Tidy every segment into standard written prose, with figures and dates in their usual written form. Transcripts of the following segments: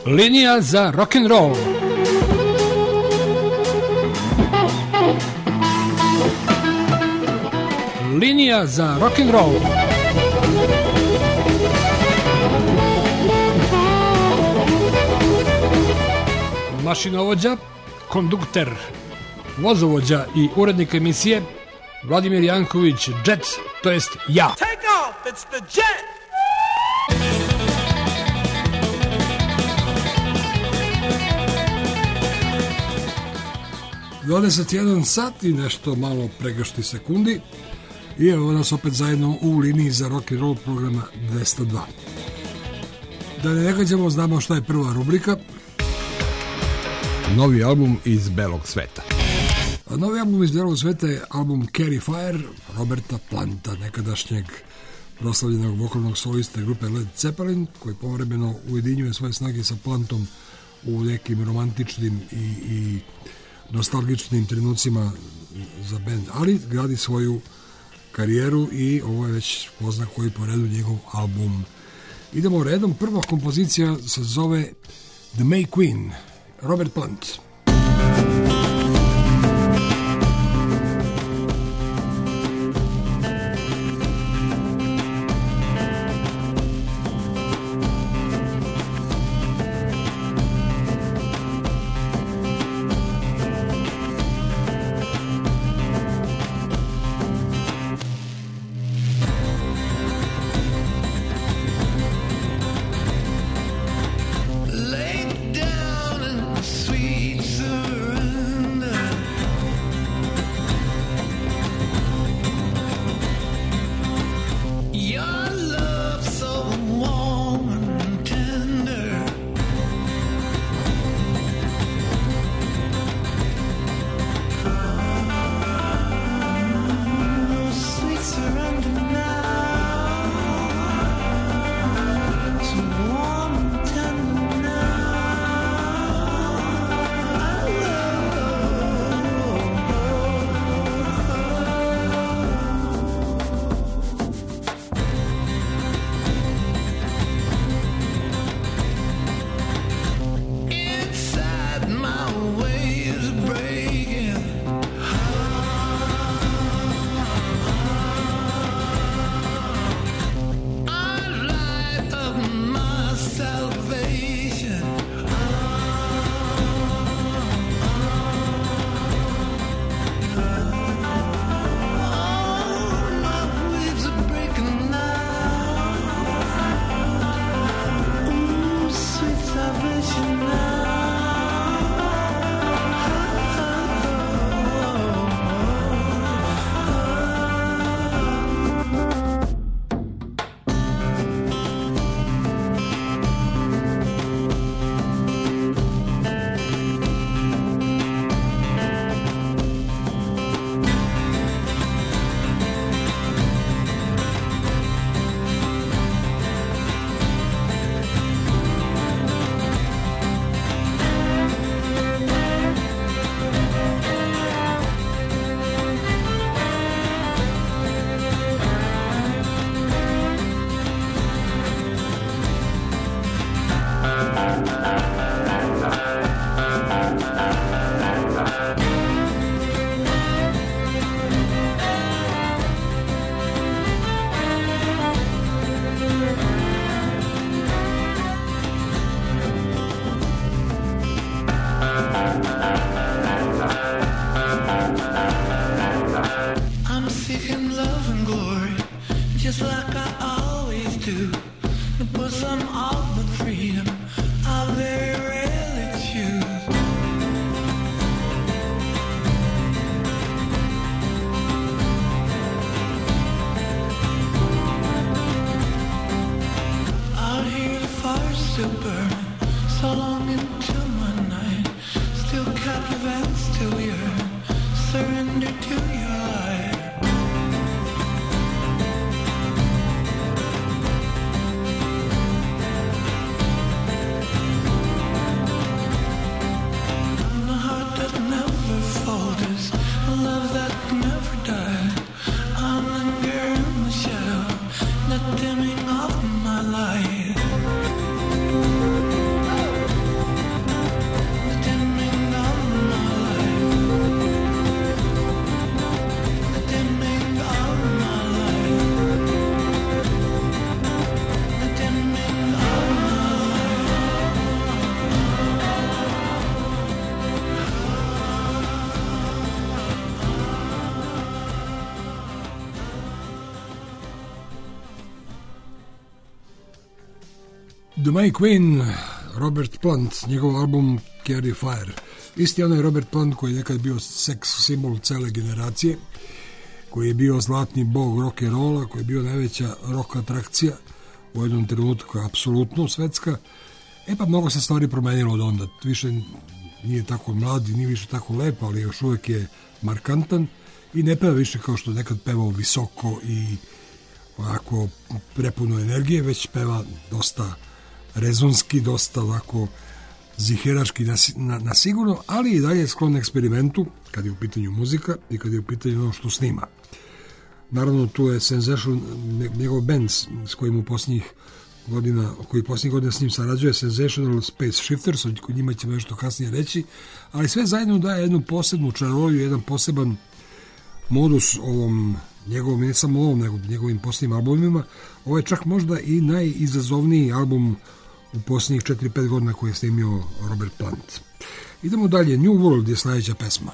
Linija za rock'n'roll. Linija za rock'n'roll. Mašinovođa, kondukter, vozovođa i urednik emisije Vladimir Janković, Jet, to jest ja. Take off, it's the Jet! 21 sat i nešto malo pregašti sekundi i evo nas opet zajedno u liniji za rock and roll programa 202. Da ne gađamo, znamo šta je prva rubrika. Novi album iz belog sveta. A novi album iz belog sveta je album Carry Fire Roberta Planta, nekadašnjeg proslavljenog vokalnog soliste grupe Led Zeppelin, koji povremeno ujedinjuje svoje snage sa Plantom u nekim romantičnim i nostalgičnim trenucima za band, ali gradi svoju karijeru i ovo je već pozna koji po redu njegov album. Idemo redom, prva kompozicija se zove The May Queen, Robert Plant. Dimming of my light. The May Queen, Robert Plant, njegov album Carry Fire. Isti onaj Robert Plant koji je nekad bio seks simbol cele generacije, koji je bio zlatni bog rock'n'rolla, koji je bio najveća rock atrakcija u jednom trenutku, apsolutno svetska. Pa mnogo se stvari promenilo od onda. Više nije tako mlad, nije više tako lep, ali još uvek je markantan i ne peva više kao što nekad pevao visoko i onako prepuno energije, već peva dosta rezonski, dosta ovako ziherački na sigurno, ali i dalje je sklon eksperimentu kad je u pitanju muzika i kad je u pitanju ono što snima. Naravno, tu je Sensation, njegov band s kojim u posljednjih godina s njim sarađuje, Sensational Space Shifters, o njima ćemo nešto kasnije reći, ali sve zajedno daje jednu posebnu čaroliju, jedan poseban modus ovom njegovom, ne samo ovom, nego njegovim posljednjim albumima. Ovo je čak možda i najizazovniji album u posljednjih 4-5 godina koji je snimio Robert Plant. Idemo dalje, New World je sljedeća pesma.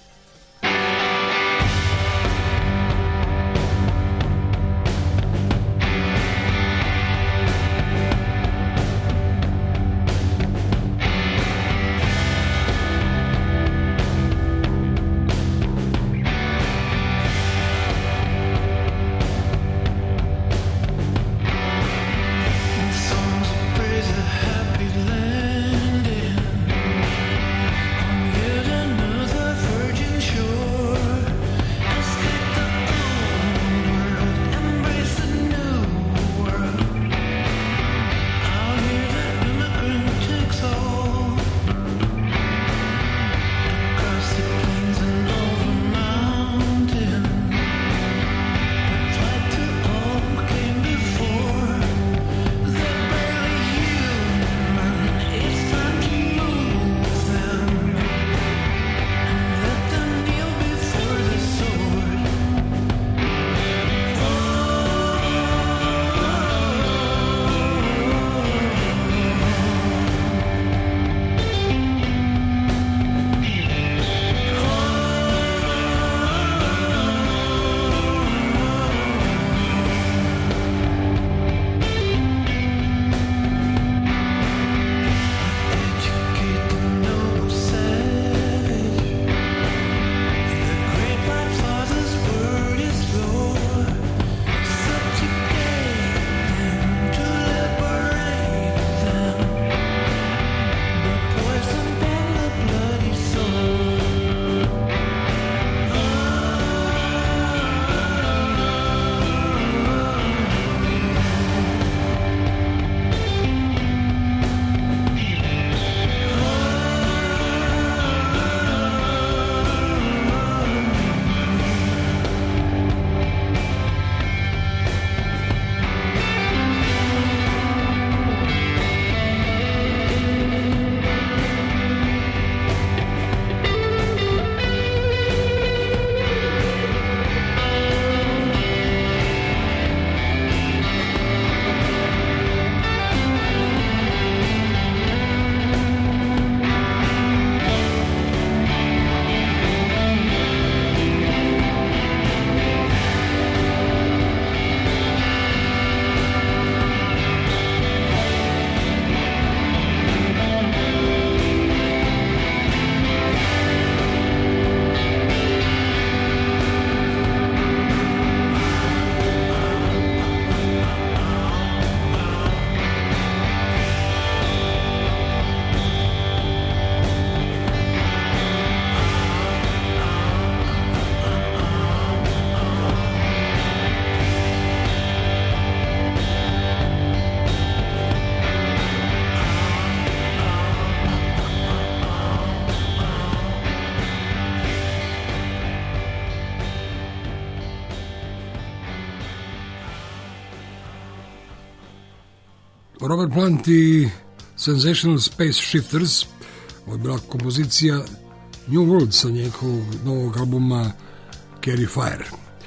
Robert Plant i Sensational Space Shifters. Ovo je bila kompozicija New World sa njegovog novog albuma Carry Fire.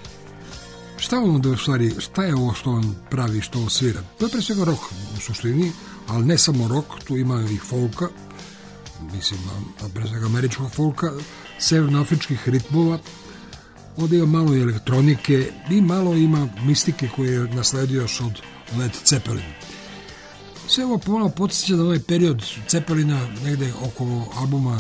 Šta je ovo što on pravi, što on svira? To je pre svega rock u suštini, ali ne samo rock, tu ima i folka, mislim, pre svega američkog folka, severnoafričkih ritmova, ovdje ima malo i elektronike i malo ima mistike koje je nasledio još od Led Zeppelin. Sve ovo pomalo podsjeća na ovaj period Cepelina, negde oko albuma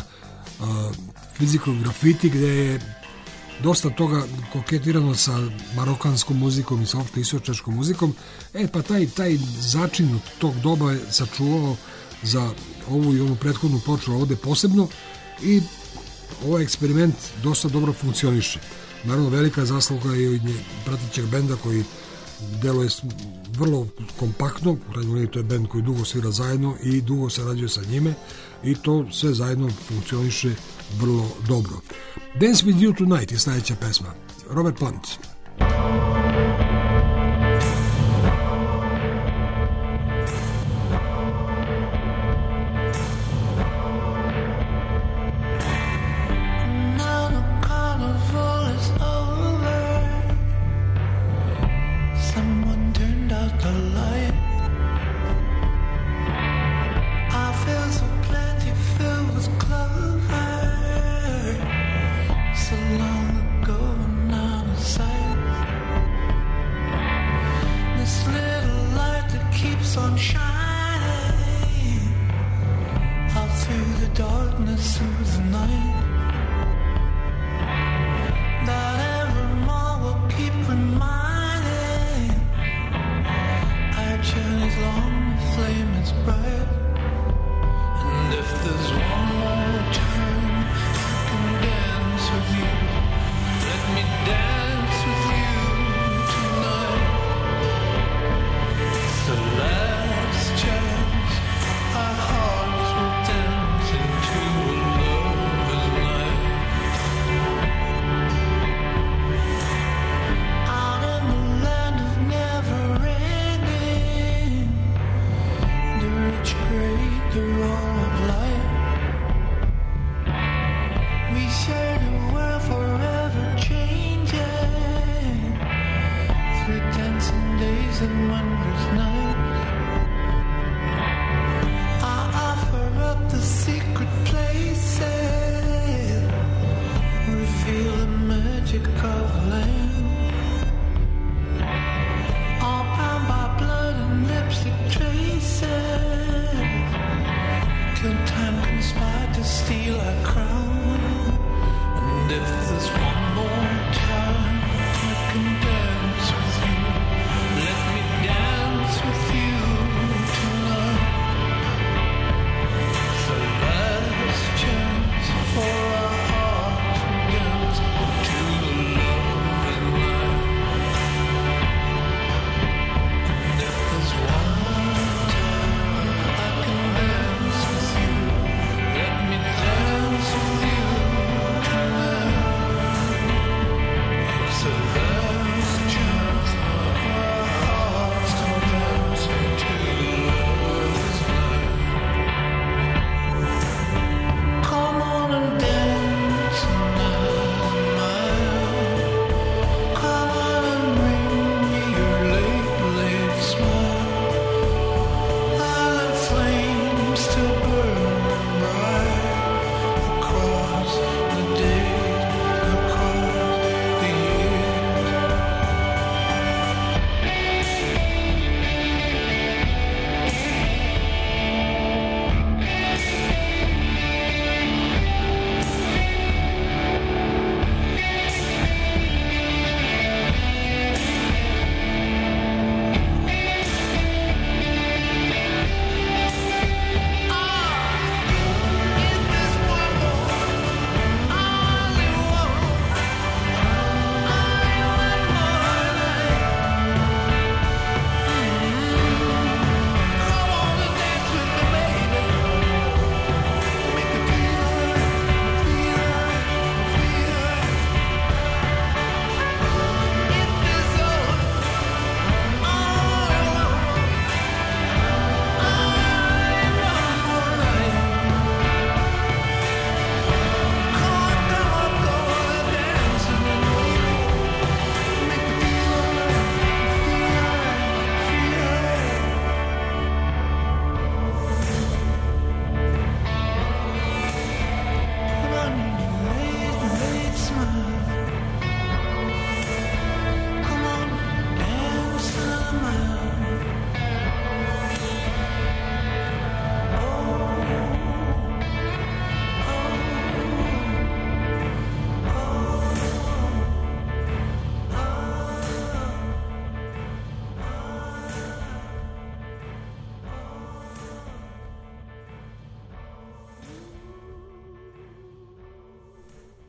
Physical Graffiti, gde je dosta toga koketirano sa marokanskom muzikom i sa opšte istočačkom muzikom. Pa taj začin tog doba je sačuvao za ovu i onu prethodnu ploču ovde posebno i ovaj eksperiment dosta dobro funkcioniše. Naravno, velika zasluga je i pratićeg benda koji deluje vrlo kompaktno, u krajnjoj to je bend koji dugo svira zajedno i dugo sarađuje sa njime i to sve zajedno funkcioniše vrlo dobro. Dance With You Tonight je sledeća pesma. Robert Plant. Dance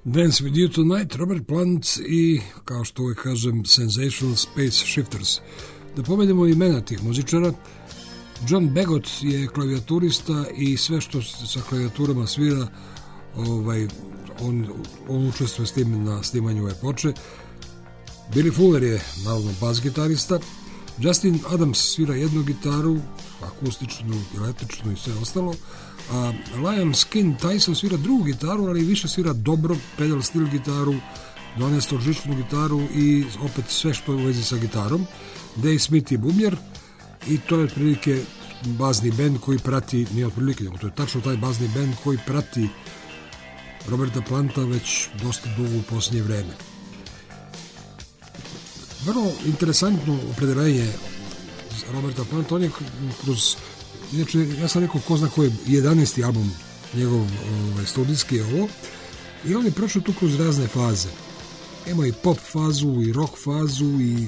Dance with You Tonight, Robert Plant i, kao što uvijek kažem, Sensational Space Shifters. Da povedemo imena tih muzičara. John Bagot je klavijaturista i sve što sa klavijaturama svira, on učestvuje s tim na snimanju ove ploče. Billy Fuller je naravno bas gitarista. Justin Adams svira jednu gitaru, akustičnu, električnu i sve ostalo. A Liam Skin Tyson svira drugu gitaru, ali više svira dobro pedal steel gitaru, 12-žičnu gitaru i opet sve što je u vezi sa gitarom. Dave Smith je bubnjar i to je otprilike bazni bend koji prati, nije otprilike, to je tačno taj bazni bend koji prati Roberta Planta već dosta dugo u posljednje vreme. Vrlo interesantno opredeljenje Roberta Planta, on je kroz, inače ja sam rekao ko zna koji je 11. album njegov studijski je ovo, i on je prošao tu kroz razne faze. Ima i pop fazu i rock fazu i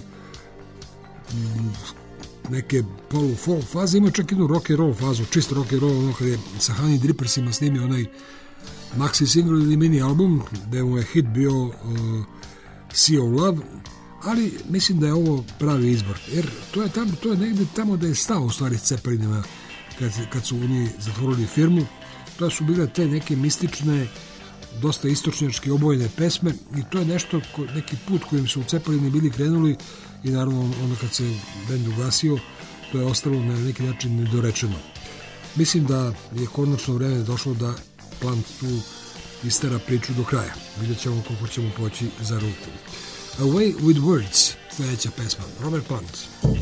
neke polu-folk faze, ima čak jednu rock and roll fazu, čisto rock and roll, ono kad je sa Honey Drippersima snimio onaj maxi single ili mini album, gde mu je hit bio Sea of Love, ali mislim da je ovo pravi izbor, jer to je negde tamo da je stao u stvari s Zepelinima kad su oni zatvorili firmu. To su bile te neke mistične, dosta istočnjačke obojene pesme i to je nešto, neki put kojim su u Cepelini bili krenuli i naravno onda kad se bend ugasio, to je ostalo na neki način nedorečeno. Mislim da je konačno vreme došlo da Plant tu istera priču do kraja. Vidjet ćemo koliko ćemo poći za ruku. Away with Words, sljedeća pesma, Robert Plant.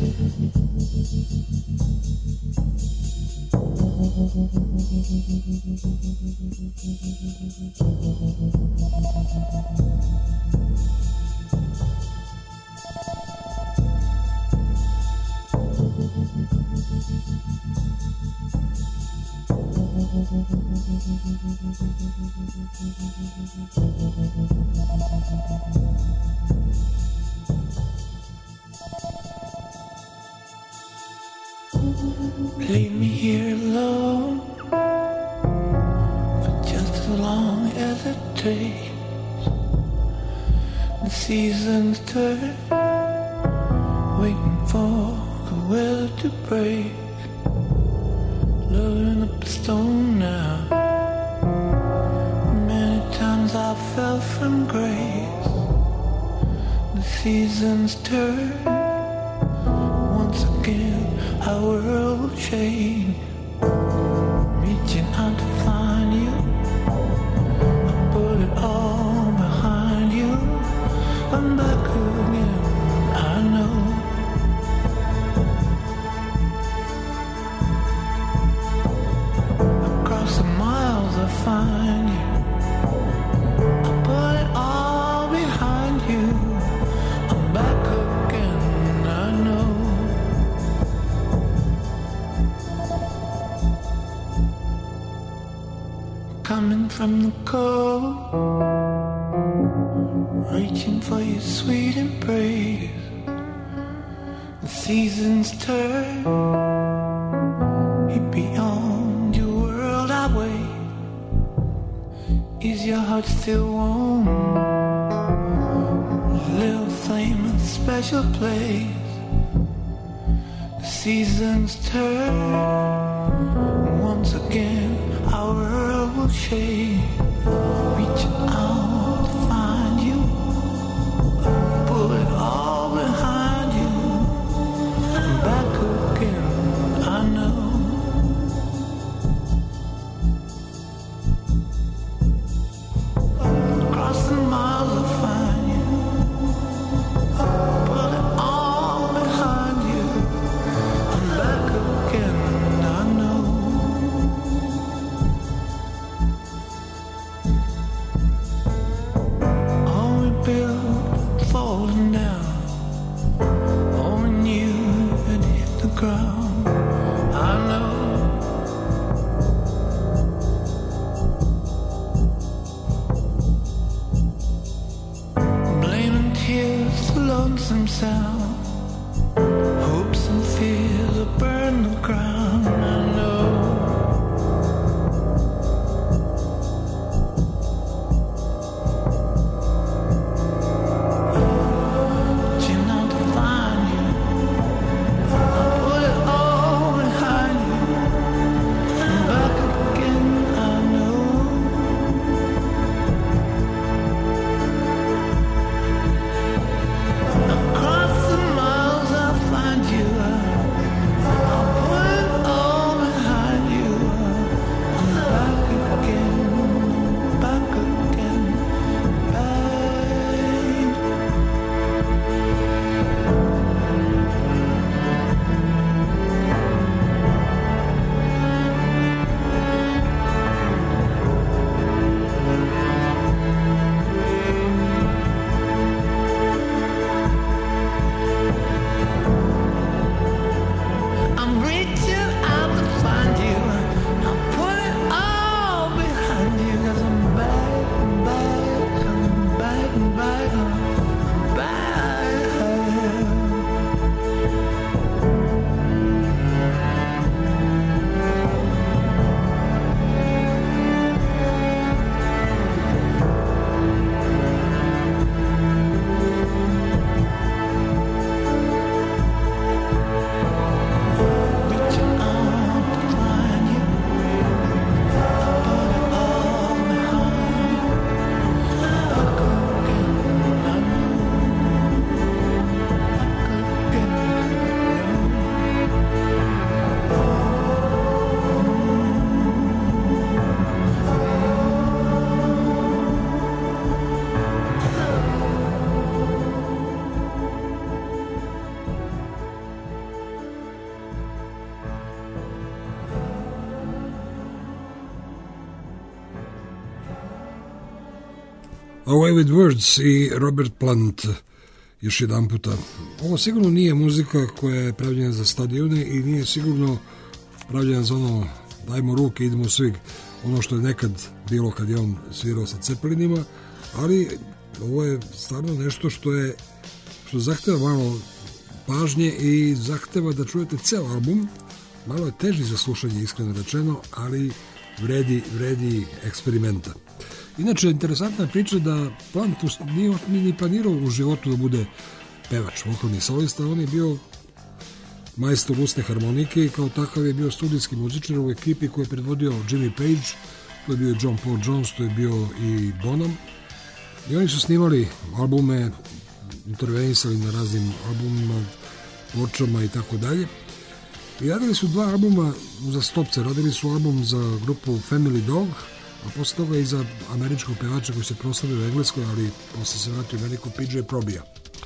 Leave me here alone for just as long as it takes. The seasons turn, waiting for the weather to break. Loading up the stone now. Many times I fell from grace. The seasons turn once again. Our world will change. Reaching out to find you, I put it all behind you. I'm back again, I know. Across the miles I find you, I put it all behind you. I'm back again, I know. Coming from the cold, reaching for your sweet embrace. The seasons turn, you're beyond your world I wait. Is your heart still warm? A little flame in a special place. The seasons turn once again. Our world will shake, reaching out to find you, pull it all behind you. I'm back again, I know. Across the miles I'll find you, pull it all behind you. I'm back again, I know. Falling down, all we knew had hit the ground. I know. Blaming tears, the lonesome sound, hopes and fears will burn the ground. I know. Away with Words i Robert Plant još jedan puta. Ovo sigurno nije muzika koja je pravljena za stadione i nije sigurno pravljena za ono dajmo ruke, idemo svi, ono što je nekad bilo kad je on svirao sa Cepelinima, ali ovo je stvarno nešto što zahteva malo pažnje i zahteva da čujete ceo album. Malo je teži za slušanje, iskreno rečeno, ali vredi eksperimenta. Inače, interesantna priča da Plant nije ni planirao u životu da bude pevač, vokalni solista. On je bio majstor usne harmonike i kao takav je bio studijski muzičar u ekipi koju je predvodio Jimmy Page, to je bio John Paul Jones, to je bio i Bonham. I oni su snimali albume, intervenisali na raznim albumima, pločama i tako dalje. I radili su 2 albuma za stopce. Radili su album za grupu Family Dog, a posle toga i za američkog pevača koji se proslavio u Engleskoj, ali posle se vratio u Ameriku, PJ Probija.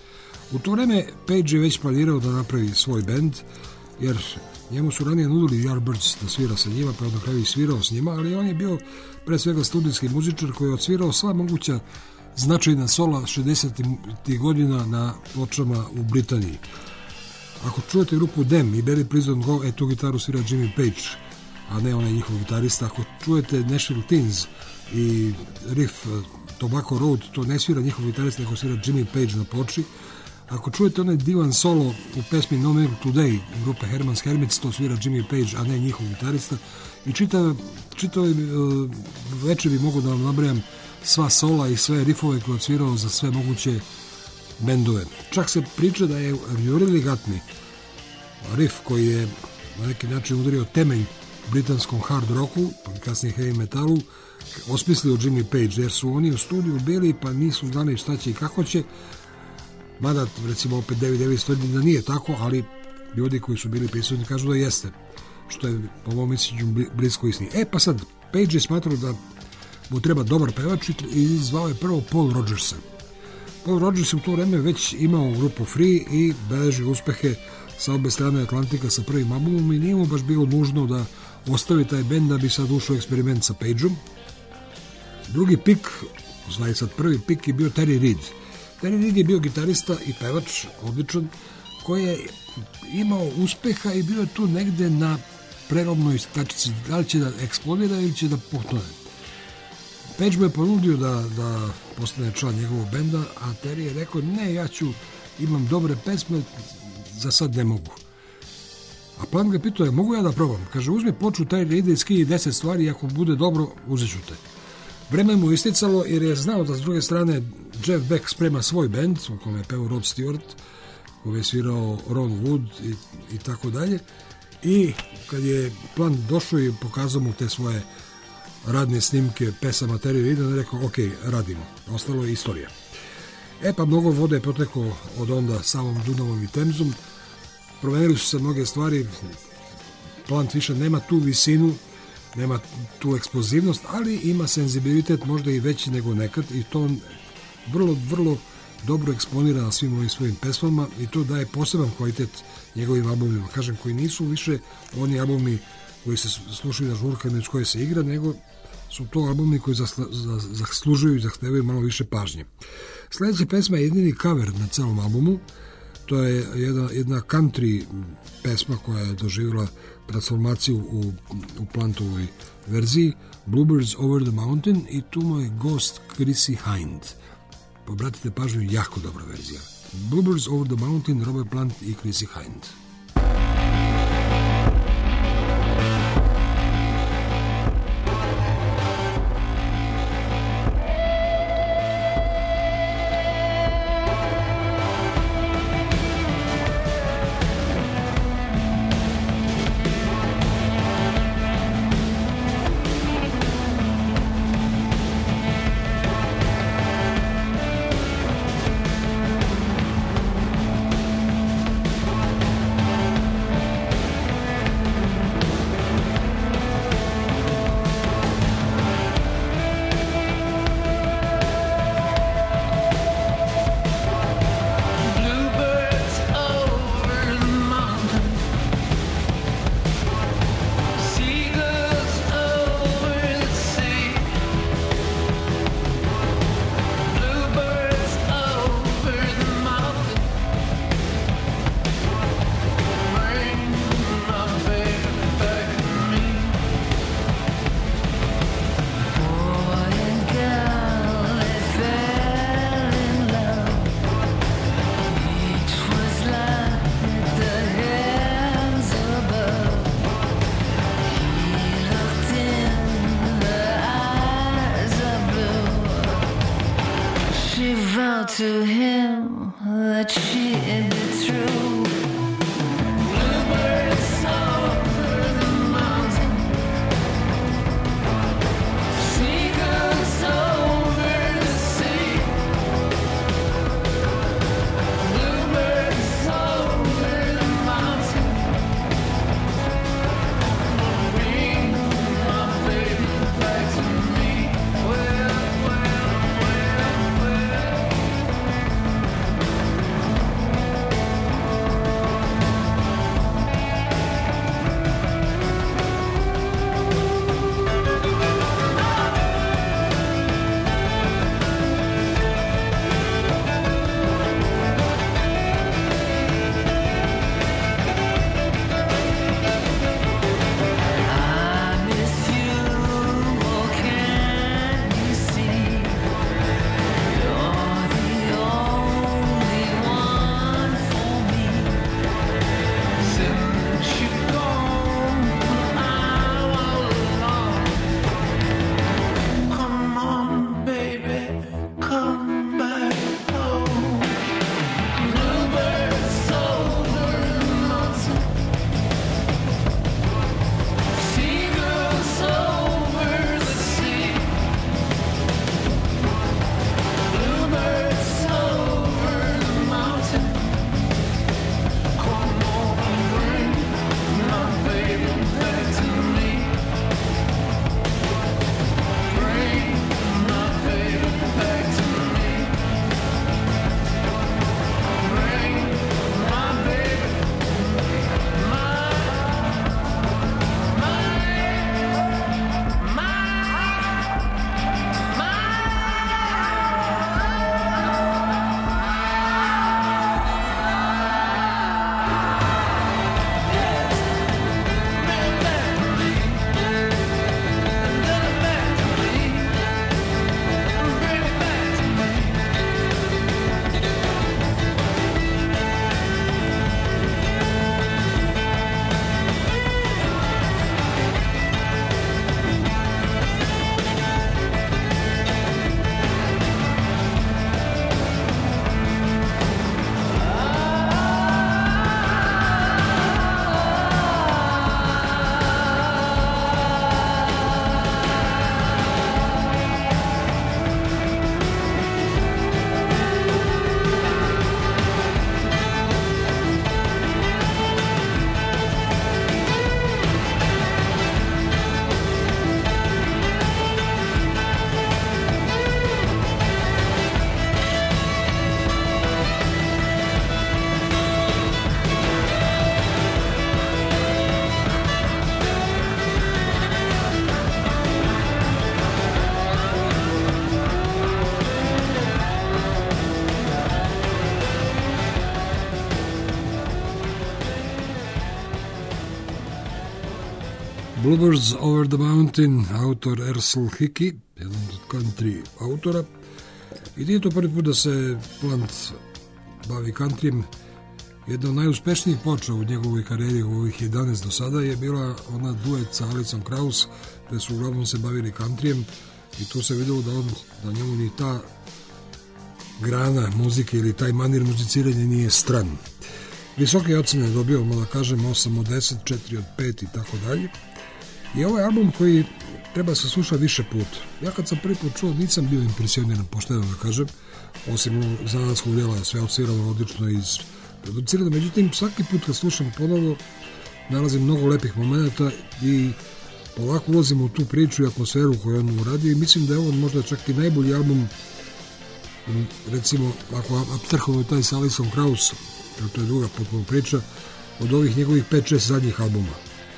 U to vreme Page je već planirao da napravi svoj bend, jer njemu su ranije nudili Yardbirds da svira sa njima, pa je na kraju i svirao s njima, ali on je bio pre svega studijski muzičar koji je odsvirao sva moguća značajna sola 60. godina na pločama u Britaniji. Ako čujete grupu Them i Barry Please Don't Go, tu gitaru svira Jimmy Page, a ne onaj njihov gitarista. Ako čujete Nashville Teens i riff Tobacco Road, to ne svira njihov gitarista, nego svira Jimmy Page na ploči. Ako čujete onaj divan solo u pesmi No More Today grupe Herman's Hermits, to svira Jimmy Page, a ne njihov gitarista. I čitave večer bi mogu da vam nabrajam sva sola i sve riffove koje je odsvirao za sve moguće bendove. Čak se priča da je Really Got Me riff koji je na neki način udario temelj britanskom hard rocku, pa kasnije heavy metalu, osmislio Jimmy Page, jer su oni u studiju bili pa nisu znali šta će i kako će, mada recimo opet David Davis tvrdi da nije tako, ali ljudi koji su bili prisutni kažu da jeste, što je po mom mišljenju blisko istini. Pa sad, Page je smatrao da mu treba dobar pevač i zvao je prvo Paul Rodgersa. Paul Rodgers je u to vreme već imao grupu Free i beležio uspehe sa obe strane Atlantika sa prvim albumom i nije mu baš bilo nužno da ostavi taj bend da bi sad ušao eksperiment sa Pageom. Drugi pik, sad prvi pik je bio Terry Reid. Terry Reid je bio gitarista i pevač, odličan, koji je imao uspeha i bio tu negde na prelomnoj tačci, da li će da eksplodira ili će da potone. Page mu je ponudio da postane član njegovog benda, a Terry je rekao, ne, imam dobre pesme, za sad ne mogu. A Plant ga pitao, mogu ja da probam? Kaže, uzmi ploču Terry Reida i skini 10 stvari i ako bude dobro, uzet ću te. Vreme mu isticalo jer je znao da s druge strane Jeff Beck sprema svoj bend, u kome je peo Rod Stewart, koji je svirao Ron Wood i tako dalje. I kad je Plant došao i pokazao mu te svoje radne snimke pesama Terry Reida, on je rekao, ok, radimo. Ostalo je istorija. Pa mnogo vode je poteklo od onda samom Dunavom i Temzom. Promenili su se mnoge stvari. Plant više nema tu visinu, nema tu eksplozivnost, ali ima senzibilitet možda i veći nego nekad i to on vrlo dobro eksponira na svim ovim svojim pesmama i to daje poseban kvalitet njegovim albumima. Kažem, koji nisu više oni albumi koji se slušaju na žurkama i s koje se igra, nego su to albumi koji zaslužuju i zahtevaju malo više pažnje. Sljedeća pesma je jedini cover na celom albumu. To je jedna country pesma koja je doživjela transformaciju u Plantovoj verziji, Bluebirds Over the Mountain, i tu mu je gost Chrissie Hynde. Obratite pažnju, jako dobra verzija. Bluebirds Over the Mountain, Robert Plant i Chrissie Hynde. to him that she'd be true. Bluebirds over the mountain, seagulls over the sea. Bluebirds over the mountain, bring my baby back to me. Well, Bluebirds Over the Mountain, autor Ersel Hickey, jedan od country autora. I nije to prvi put da se Plant bavi countryjem. Jedna od najuspešnijih poča u njegovoj karijeri, u ovih 11 do sada, je bila ona duet sa Alicom Krauss, gde su uglavnom se bavili countryjem i tu se videlo da njemu ni ta grana muzike ili taj manir muziciranja nije stran. Visoke ocene je dobio, da kažem, 8 od 10, 4 od 5 i tako dalje. I ovaj album koji treba se sluša više puta. Ja kad sam prvi put čuo, nisam bio impresioniran, pošteno da kažem, osim zanatskog dela, sve odsvirano odlično iz producirano. Međutim, svaki put kad slušam ponovo, nalazim mnogo lepih momenta i polako ulazim u tu priču i atmosferu koju on uradio i mislim da je ovo možda čak i najbolji album, recimo, ako abstrahujemo taj sa Alicom Krauss, jer to je druga potpuno priča, od ovih njegovih 5-6 zadnjih albuma.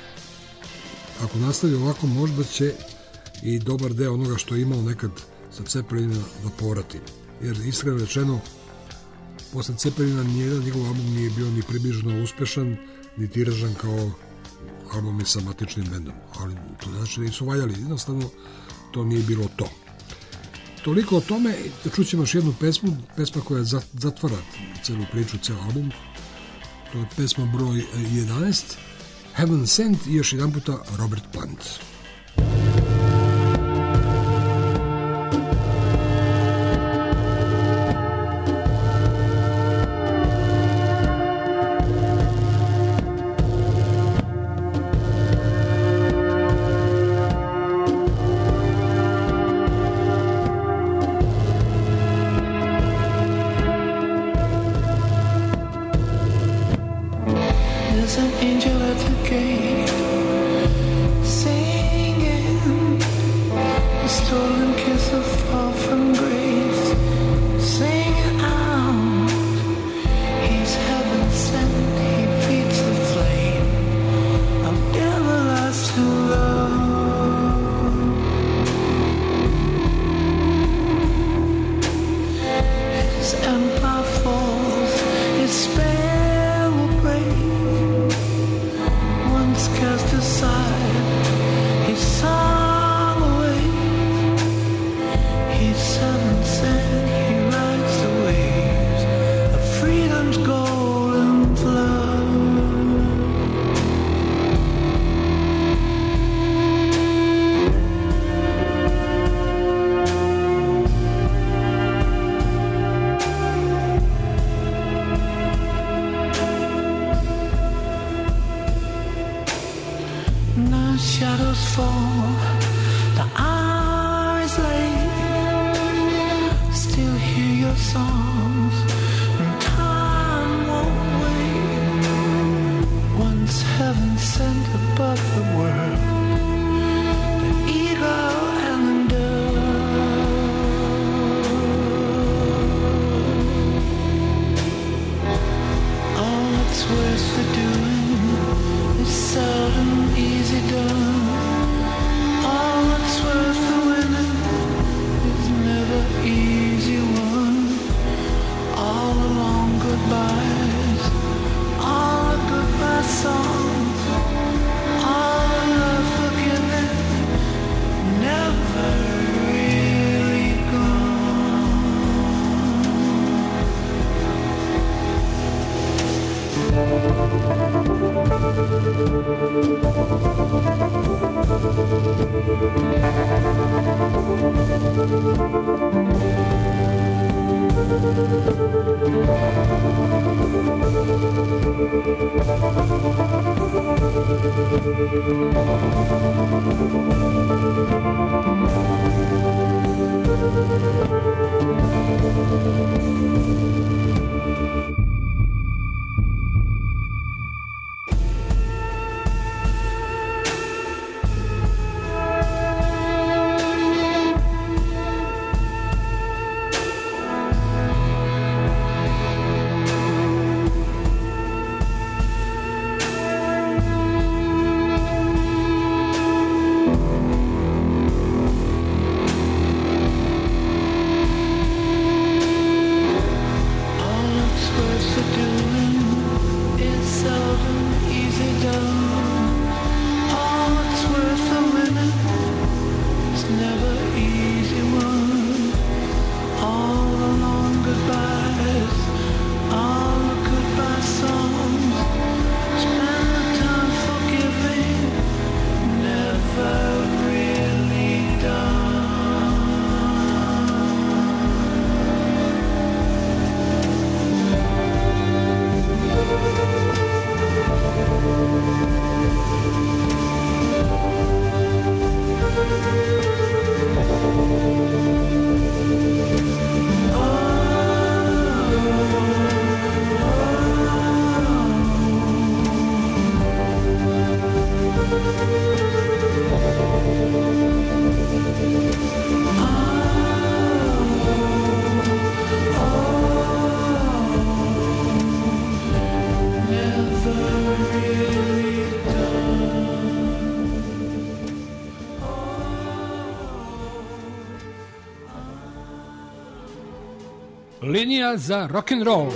Ako nastavi ovako, možda će i dobar deo onoga što je imao nekad sa Cepelina da povrati. Jer iskreno rečeno, posle Cepelina nijedan njegov album nije bio ni približno uspešan, ni tiražan kao albumi sa matičnim bendom. Ali to znači da nisu valjali, jednostavno to nije bilo to. Toliko o tome, da čućemo još jednu pesmu, pesma koja zatvara celu priču, cel album. To je pesma broj 11, Heaven Sent, i još jedan puta Robert Plant. gate, singing a stolen kiss of fall from grace, singing out, he's heaven sent, he feeds the flame of everlasting love. His empire falls, his spell will break. Once cast aside, his song awaits. He's heaven sent, he rides the waves of freedom's golden flood. Now shadows fall, the hour is late. Still hear your songs, and time won't wait. Once heaven sent above the world, the eagle and the dove. All that's worth the doing is seldom easy done. All that's worth the winning is never easy won. All the long goodbyes, all the goodbye songs, all the love forgiven, never really Linija za rock'n'roll.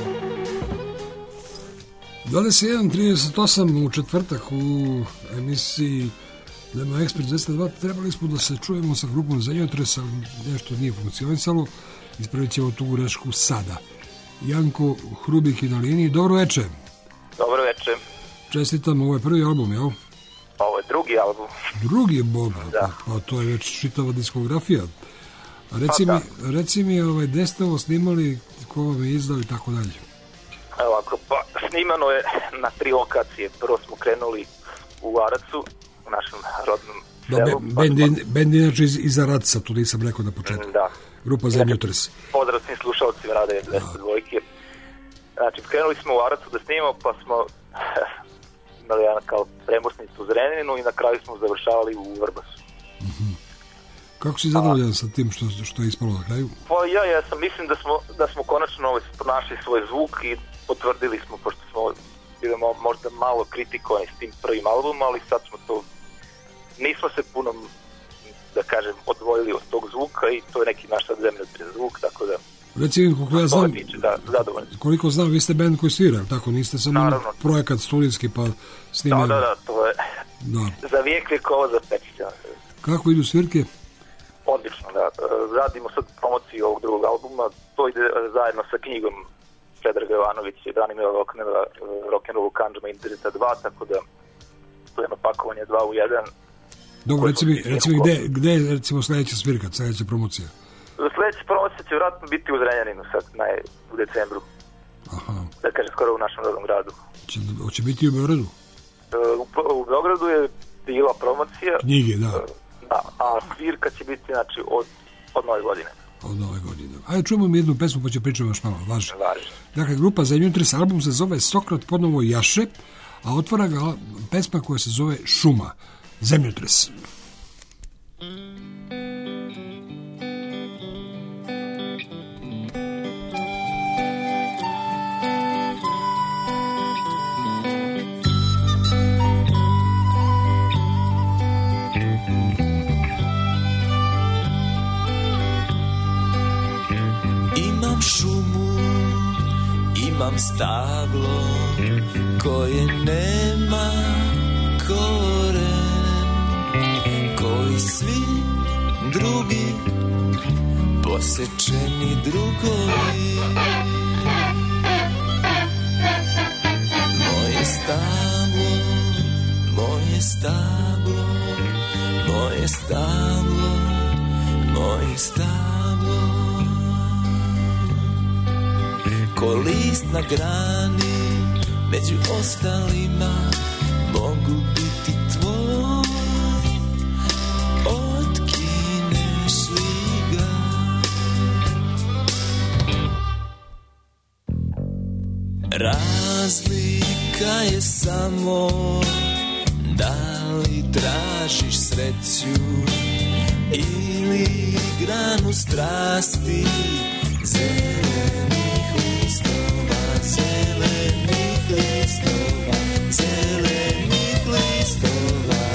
21:38 u četvrtak u emisiji Demo Ekspres 202 trebali smo da se čujemo sa grupom Zemljotres, ali nešto nije funkcionisalo. Ispravit ćemo tu grešku sada. Janko Hrubik je na liniji. Dobro veče. Dobro veče. Čestitam, ovo je prvi album, jel? Ovo je drugi album. Drugi album? Da. Pa to je već čitava diskografija. Reci mi, gde ste ovo snimali, ko vam je izdao i tako dalje? Ovako, pa snimano je na 3 lokacije. Prvo smo krenuli u Aracu, u našem rodnom selu. Bend inače iz Araca, tu nisam rekao na početku. Da. Grupa Zemljotres. Pozdrav svim slušalcima Rada 202. Znači, krenuli smo u Aracu da snimamo, pa smo imali jedan kao premosnicu u Zrenjaninu i na kraju smo završavali u Vrbasu. Kako si zadovoljan sa tim što je ispalo na kraju? Pa ja sam, mislim da smo konačno našli svoj zvuk i potvrdili smo, pošto smo bili možda malo kritikovani s tim prvim albumom, ali sad smo to, nismo se puno, da kažem, odvojili od tog zvuka i to je neki naš sad zemljotres zvuk, tako da recimo, koliko ja znam, zadovoljno. Koliko znam, vi ste band koji svira, tako? Niste samo projekat studijski pa snimali? Da, to je za vijek vjekova za pečića. Kako idu svirke? Odlično, da. Radimo sad promociju ovog drugog albuma, to ide zajedno sa knjigom Predraga Jovanovića i Branimira Roknera, Rock'n'Roll Kandžama Interneta 2, tako da to je jedno pakovanje 2 u 1. Dobro, reci mi gde je recimo sljedeća svirka, sljedeća promocija? Sljedeća promocija će vjerojatno biti u Zrenjaninu sad, u decembru. Aha. Da kažem, skoro u našem rodnom gradu. Hoće biti u Beogradu? U Beogradu je bila promocija. Knjige, da. Da, a svirka će biti, znači, od nove godine. Od nove godine. Ajde, čujemo mi jednu pesmu, pa će pričamo još malo. Važi. Dakle, grupa Zemljotres, album se zove Sokrat ponovo jaše, a otvara ga pesma koja se zove Šuma. Zemljotres. Šumu, imam stablo koje nema koren, koji svi drugi posečeni drugovi. Moje stablo, moje stablo, moje stablo, moje stablo, ko list na grani, među ostalima mogu biti tvoj, otkineš li ga? Razlika je samo da li tražiš sreću ili granu strasti. Zelenih listova, zelenih listova, zelenih listova.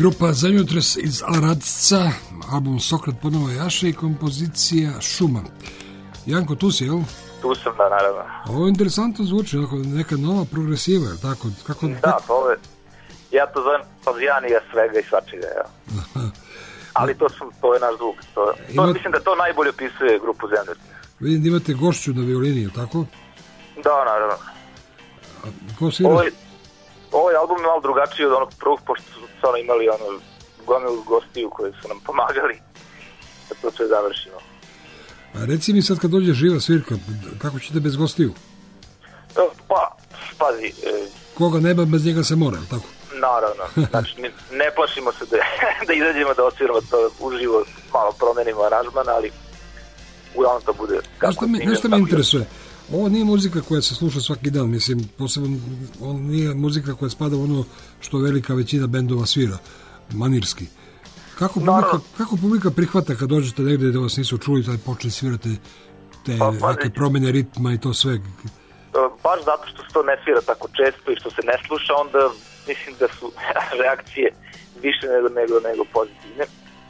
Grupa Zemljotres iz Aradca, album Sokrat ponovo jaše i kompozicija Šuma. Janko, tu si, jel? Tu sam, da, naravno. Ovo interesantno zvuči, neka nova progresiva, je tako? Kako... Da, ja to zovem pazijanija svega i svačega, ja. Ali to je naš zvuk. Mislim da to najbolje opisuje grupu Zemljotres. Vidim da imate gošću na violini, je tako? Da, naravno. Ko svira? Ovaj album je malo drugačiji od onog prvog, pošto su stvarno imali gomilu gostiju koji su nam pomagali da to sve završimo. A reci mi sad kad dođe živa svirka, kako ćete bez gostiju? Pa, pazi. Koga nema, bez njega se mora, tako? Naravno, znači ne plašimo se da izađemo da odsviramo to uživo, malo promenimo aranžman, ali uglavnom to bude kako nešto me interesuje. Ovo nije muzika koja se sluša svaki dan, mislim, posebno nije muzika koja spada u ono što velika većina bendova svira, manirski. Kako publika prihvata kad dođete negde da vas nisu čuli, da počne svirati te neke promene ritma i to sve? Baš zato što se to ne svira tako često i što se ne sluša, onda mislim da su reakcije više nego pozitivne.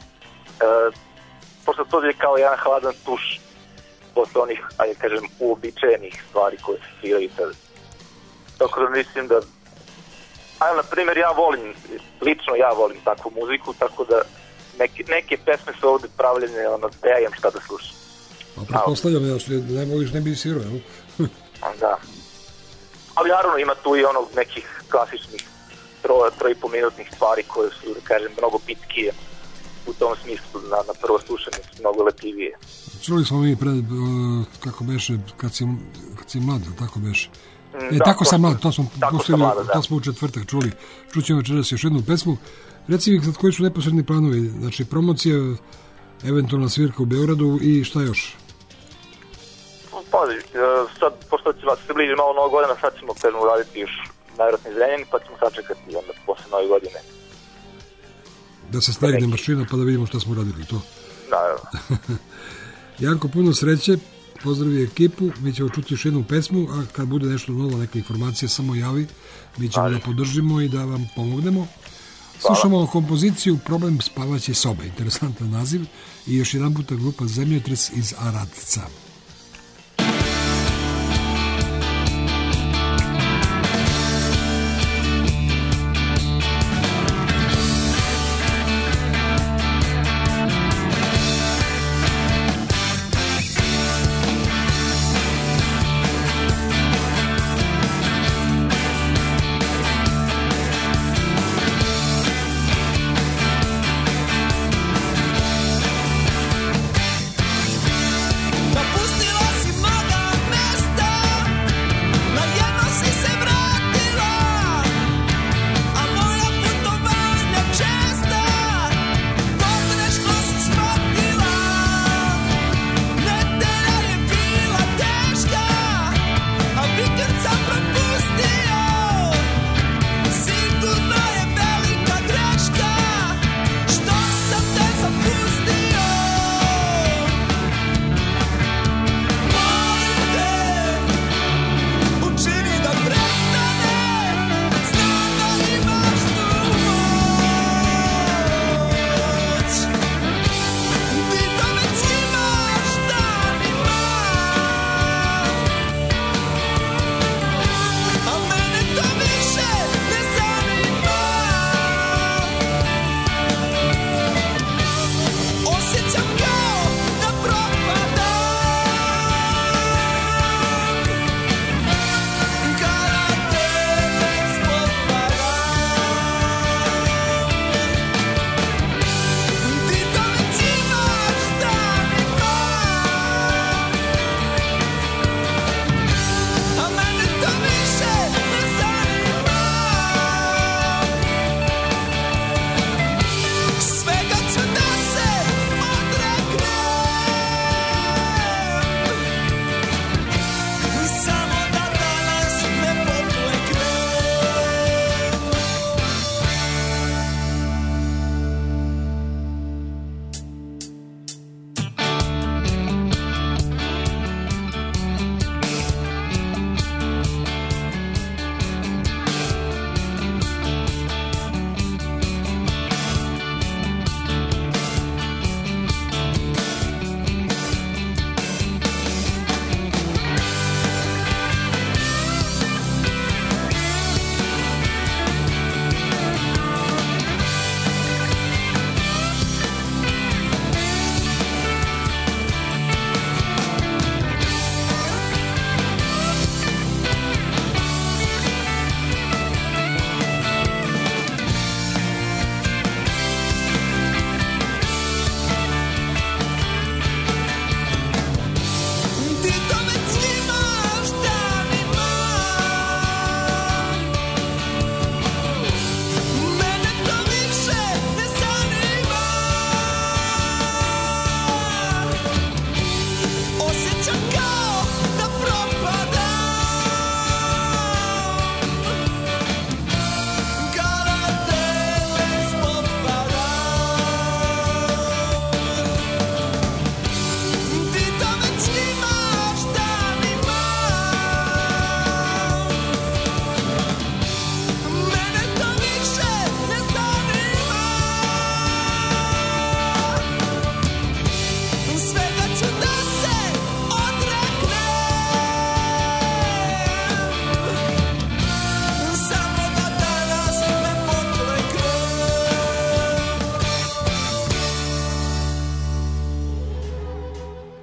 Pošto to je kao jedan hladan tuš posle onih, ajde kažem, uobičajenih stvari koje se sviraju sad. Tako da mislim da... Ajde, na primjer, lično ja volim takvu muziku, tako da neke pesme su ovde pravljene, da ja imam šta da slušam. A pretpostavljam ja što ne voliš, ne bi svirao, jel? Da. Ali naravno ima tu i onog nekih klasičnih 3,5 minutnih stvari koje su, da kažem, mnogo pitkije u tom smislu, na prvo slušanje su mnogo lepivije. Čuli smo mi pred, kako beše, kad si mlad, tako beše. Da, tako sam mlad, to smo u četvrtak čuli. Čućemo večeras još jednu pesmu. Reci mi sad koji su neposredni planovi, znači promocija, eventualna svirka u Beogradu i šta još? Pazi, sad, pošto se bliži malo Nova godina, sad ćemo raditi još najvjerojatni Zrenjanin, pa ćemo sačekati onda posle Nove godine. Da se stegne mašina pa da vidimo šta smo radili, to? Naravno. Janko, puno sreće, pozdravi ekipu, mi ćemo čuti još jednu pesmu, a kad bude nešto novo, neke informacije, samo javi, mi ćemo da podržimo i da vam pomognemo. Slušamo kompoziciju Problem spavaće sobe, interesantan naziv, i još jedan puta grupa Zemljotres iz Aradca. Napustim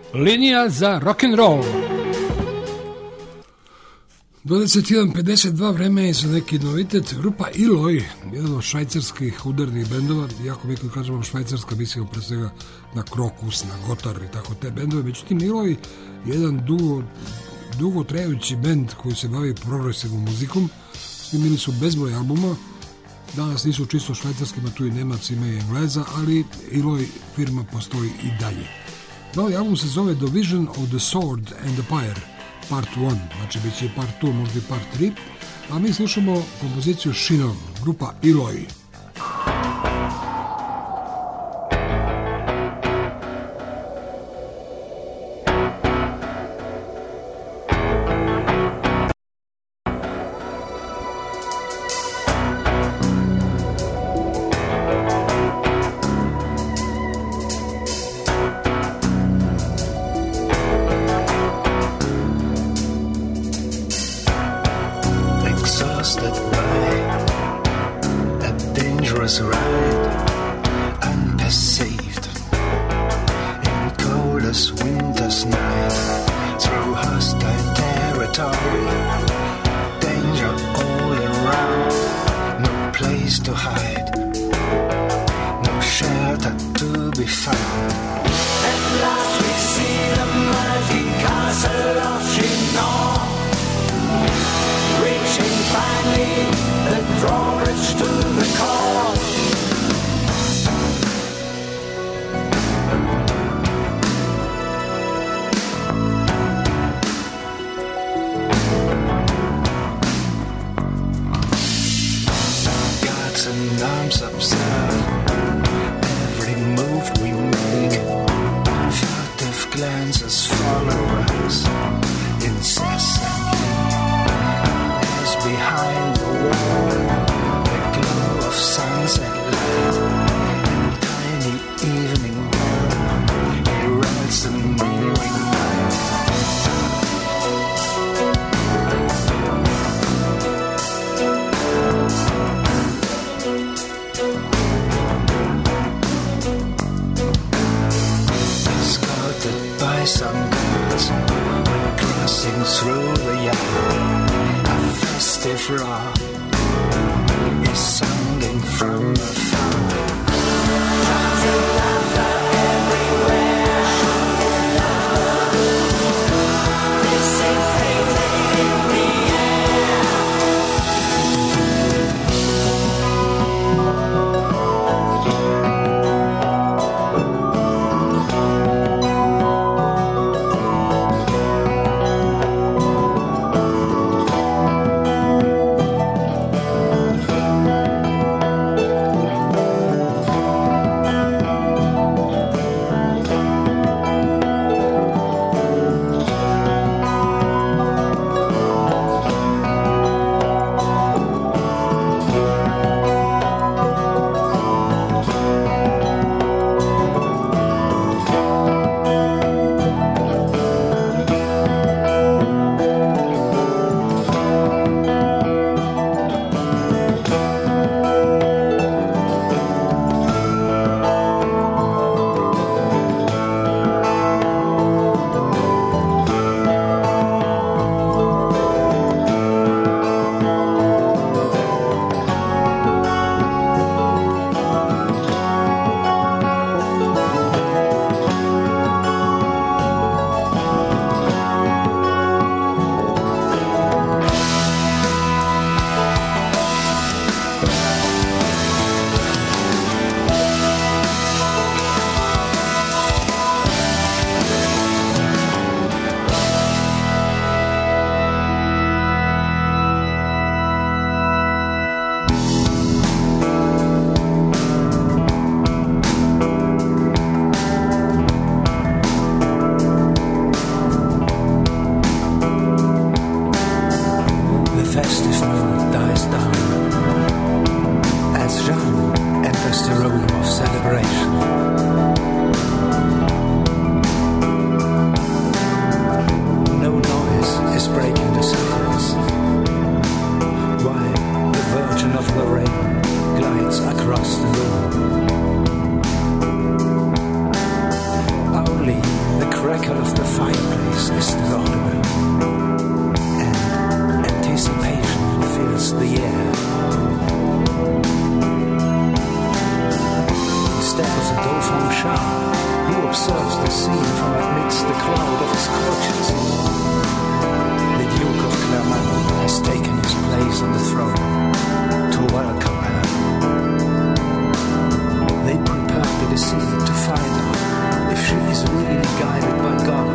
Linija za rock'n'roll. 21.52 vreme je za neki novitet. Grupa Eloy, jedan od švajcarskih udarnih bendova, jako mi kad kažemo švajcarska, mislimo pre svega na Krokus, na Gotar i tako te bendove. Međutim, Eloy je jedan dugo trajajući bend koji se bavi progresivnom muzikom. Snimili su bezbroj albuma. Danas nisu čisto švajcarski, tu i Nemac, ima i Engleza, ali Eloy firma postoji i dalje. Novi album se zove The Vision of the Sword and the Pyre, part 1, znači bit će part 2, možda i part 3, a mi slušamo kompoziciju Shinon, grupa Eloy. fireplace is still audible, and anticipation fills the air. Instead of the Dauphin Shah, who observes the scene from amidst the crowd of his courtiers, the Duke of Clermont has taken his place on the throne to welcome her. They prepare the deceased to find out if she is really guided by God.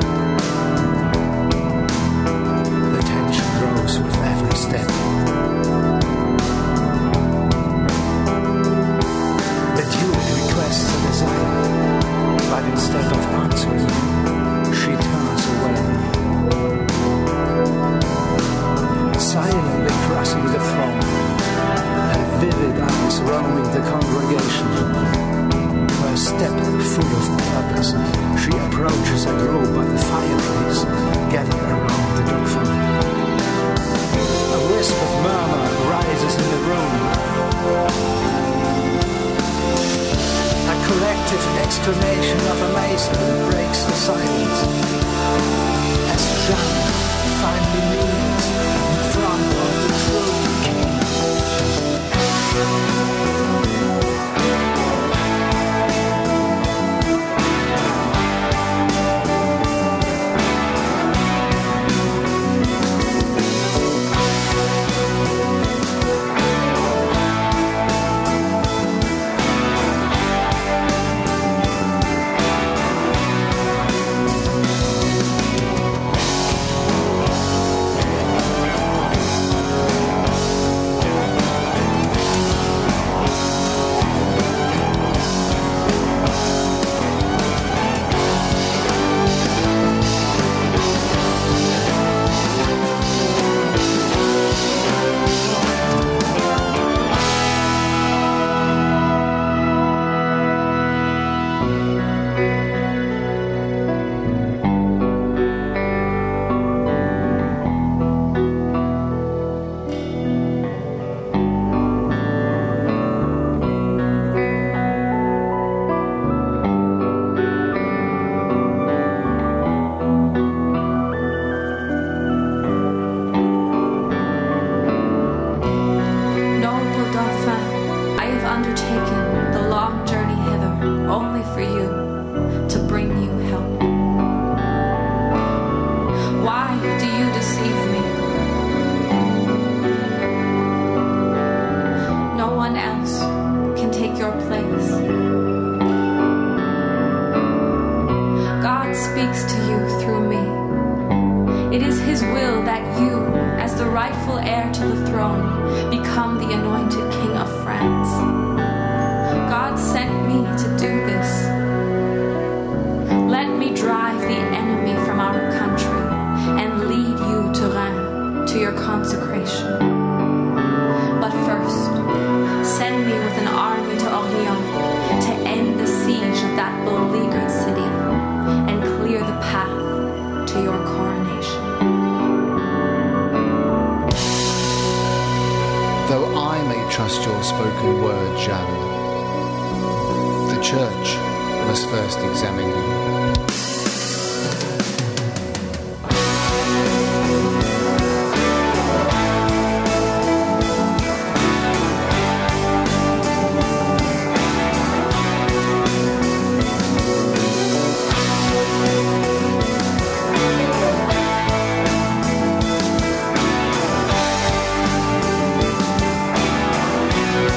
The tension grows with every step. The Duke requests a desire, but instead of answering, she turns away. Silently crossing the throne, her vivid eyes roaming the congregation, her step full of purpose, she approaches a group by the fireplace, gathered around the Dauphin. A wisp of murmur rises in the room. A collective exclamation of amazement breaks the silence as Jeanne finally kneels in front of the true king.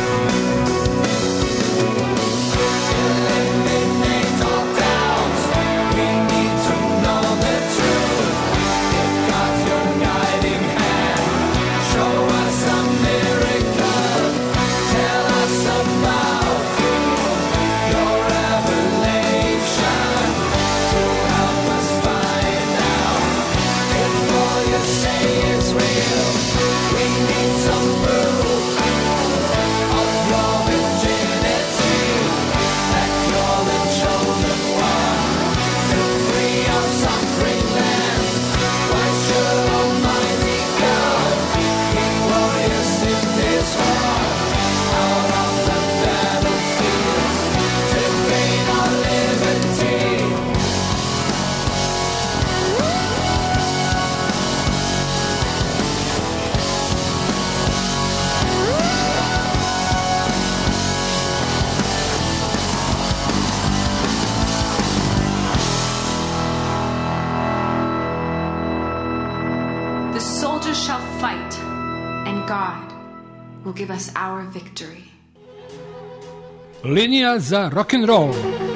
Talk down. soldiers shall fight, and God will give us our victory. Linija za rock'n'roll.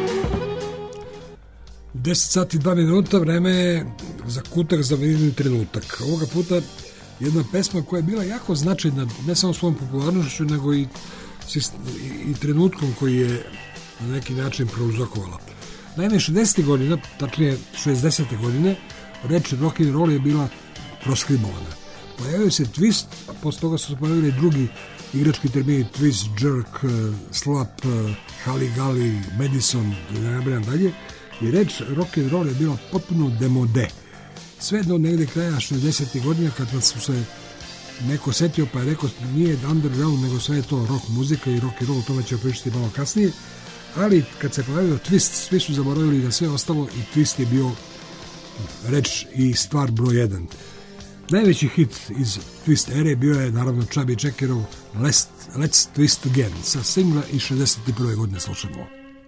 10 sati 2 minuta, vreme je za kutak za vidjeni trenutak. Ovoga puta jedna pesma koja je bila jako značajna, ne samo svojom popularnošću, nego i trenutkom koji je na neki način prouzrokovala. Naime, 60. godina, tačnije 60. godine, reč rock'n'roll je bila proskribovana. Pojavio se twist, a posle toga su se pojavili drugi igrački termini, twist, jerk, slap, haligali, Madison, da ne nabrajam dalje, i reč rock'n'roll je bila potpuno demode. Sve do negde kraja 60. godina, kad su se neko setio pa je rekao nije underground, nego sve je to rock muzika i rock and roll, o tome ćemo pričati malo kasnije, ali kad se pojavio twist, svi su zaboravili da sve ostalo i twist je bio reč i stvar broj 1. Najveći hit iz twist ere bio je naravno Chubby Checkerov Let's Twist Again, sa singla iz 61. godine slušamo.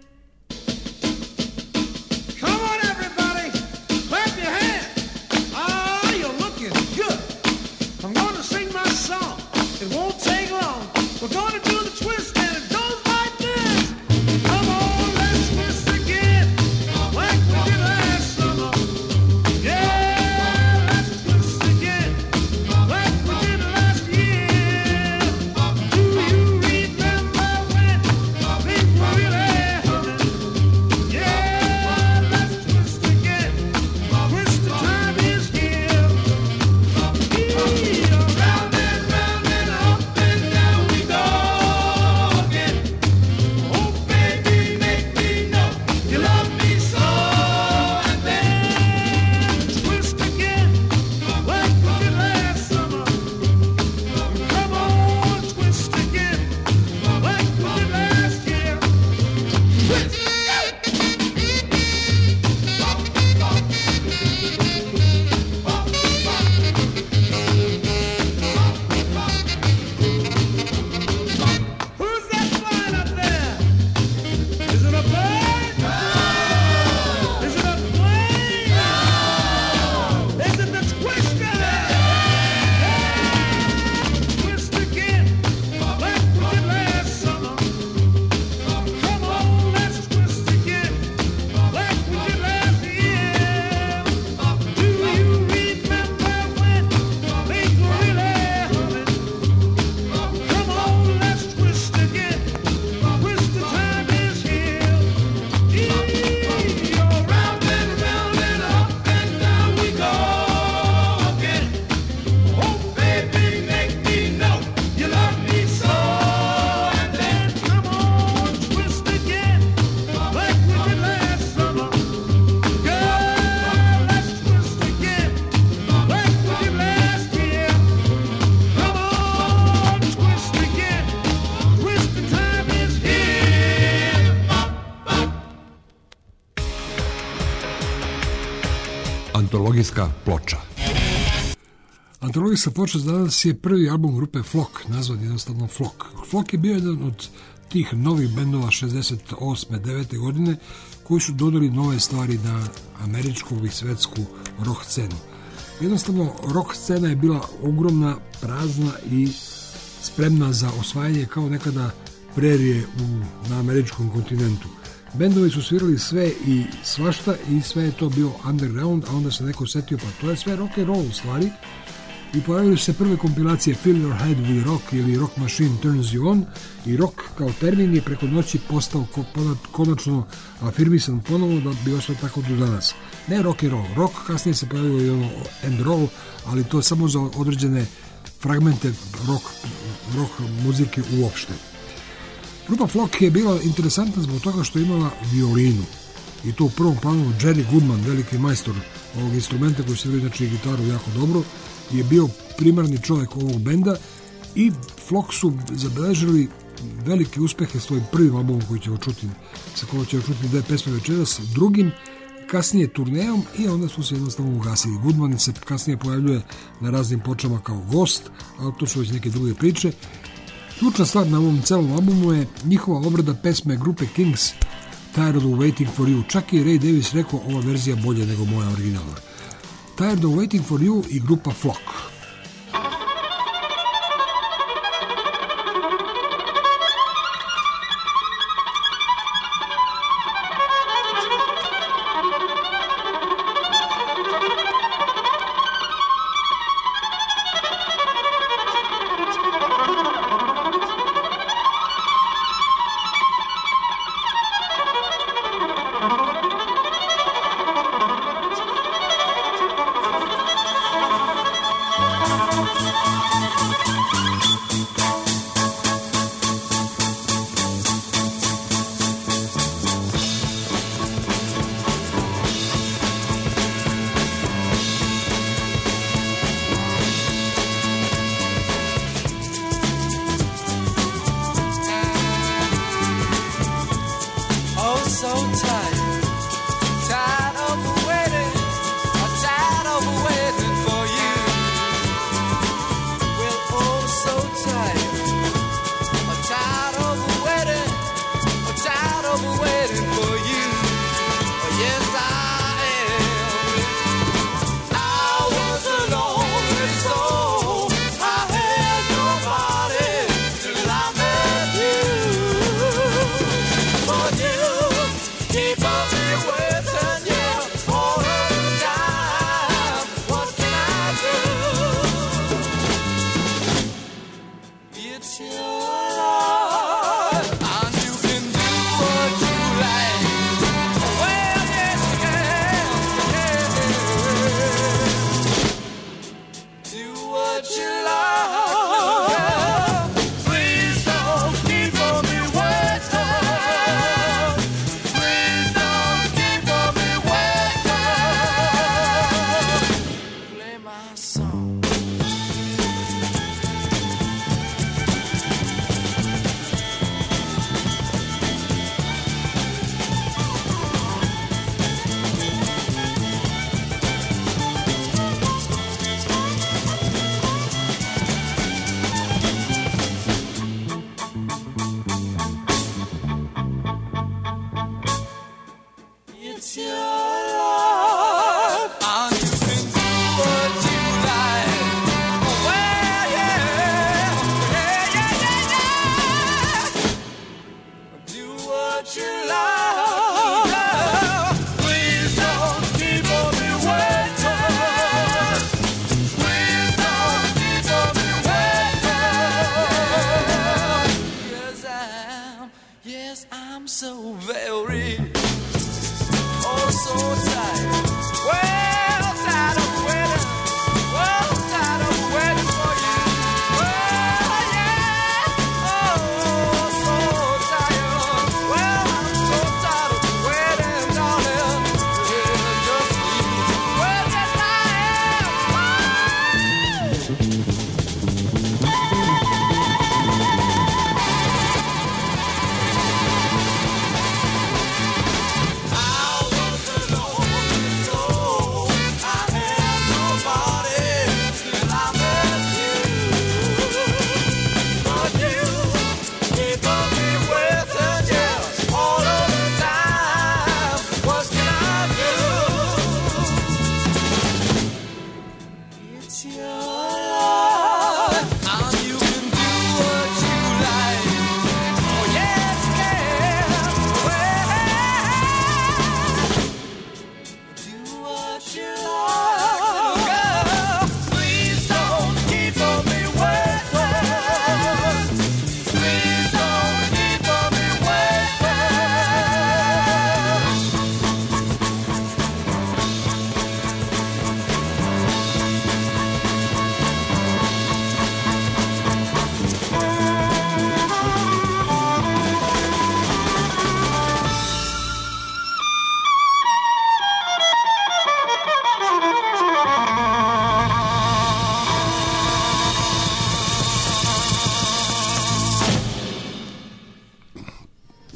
Antologijska ploča. Antologijska ploča danas je prvi album grupe Flock, nazvan jednostavno Flock. Flock je bio jedan od tih novih bendova 68. 9. godine koji su dodali nove stvari na američku i svetsku rock scenu. Jednostavno, rock scena je bila ogromna, prazna i spremna za osvajanje kao nekada prerije na američkom kontinentu. Bendovi su svirali sve i svašta i sve je to bio underground, a onda se neko setio pa to je sve rock and roll u stvari i pojavili su se prve kompilacije Fill Your Head With Rock ili Rock Machine Turns You On i rock kao termin je preko noći postao konačno afirmisan ponovo da bi ostao tako do danas. Ne rock and roll, rock kasnije se pojavilo i ono and roll, ali to samo za određene fragmente rock muzike uopšte. Grupa Flock je bila interesantna zbog toga što je imala violinu i to u prvom planu Jerry Goodman, veliki majstor ovog instrumenta koji se znači gitaru jako dobro, je bio primarni čovjek ovog benda i Flock su zabeležili velike uspehe svojim prvim albumom koji ćemo čuti, sa kojom ćemo čuti dve pesme večeras, drugim kasnije turnejom i onda su se jednostavno ugasili. Goodman se kasnije pojavljuje na raznim pločama kao gost, ali to su već neke druge priče. Ključna stvar na ovom celom albumu je njihova obrada pesme grupe Kings Tired of Waiting for You. Čak i Ray Davis rekao ova verzija bolje nego moja originalna. Tired of Waiting for You i grupa Flock.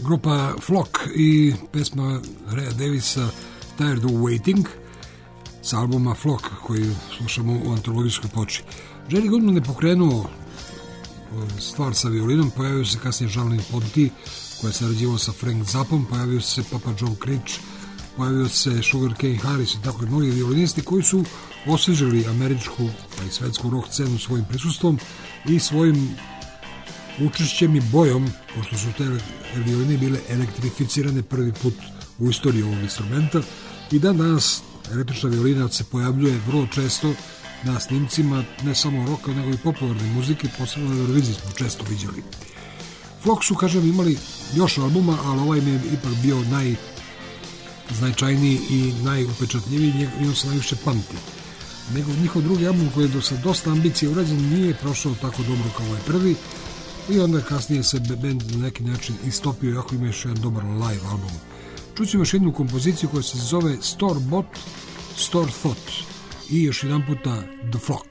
grupa Flock i pesma Rhea Davisa Tired of Waiting sa albuma Flock koji slušamo u antologijskoj ploči. Jerry Goodman je pokrenuo stvar sa violinom, pojavio se kasnije Jean-Louis Ponty koji je sarađivao sa Frank Zappom, pojavio se Papa John Creech, pojavio se Sugar Cane Harris i tako i mnogi violinisti koji su osvežili američku pa i svetsku rock scenu svojim prisustvom i svojim učešćem i bojom, pošto su te violine bile elektrificirane prvi put u istoriji ovog instrumenta i dan danas električna violina se pojavljuje vrlo često na snimcima ne samo roka nego i popularne muzike, posebno na Euroviziji smo često viđali. Flock su, kažem, imali još albuma, ali ovaj mi je ipak bio najznačajniji i najupečatljiviji i on se najviše pamti. Njihov drugi album koji je sa dosta ambicije urađen nije prošao tako dobro kao ovaj prvi i onda kasnije se band na neki način istopio, iako ima još jedan dobar live album. Čućemo još jednu kompoziciju koja se zove Store Bought, Store Thought i još jedan puta The Flock.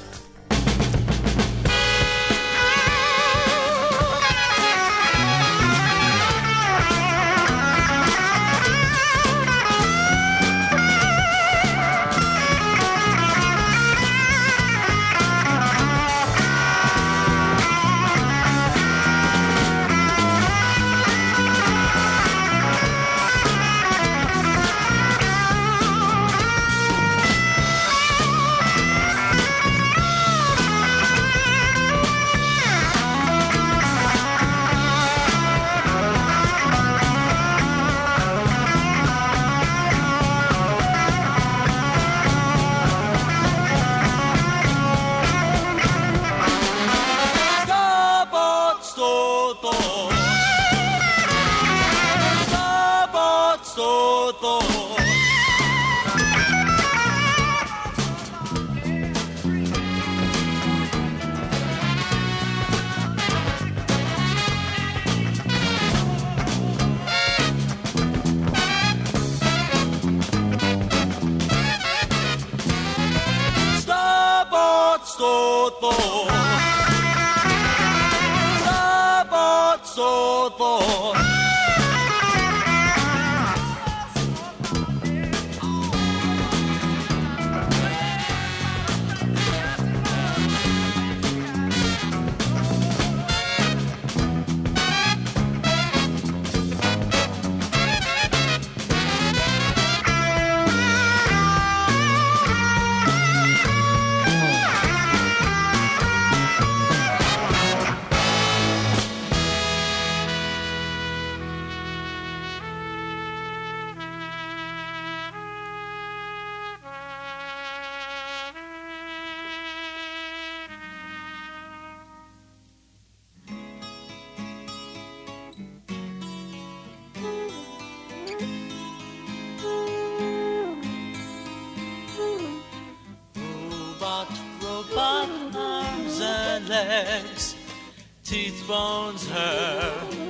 legs, teeth, bones, hair,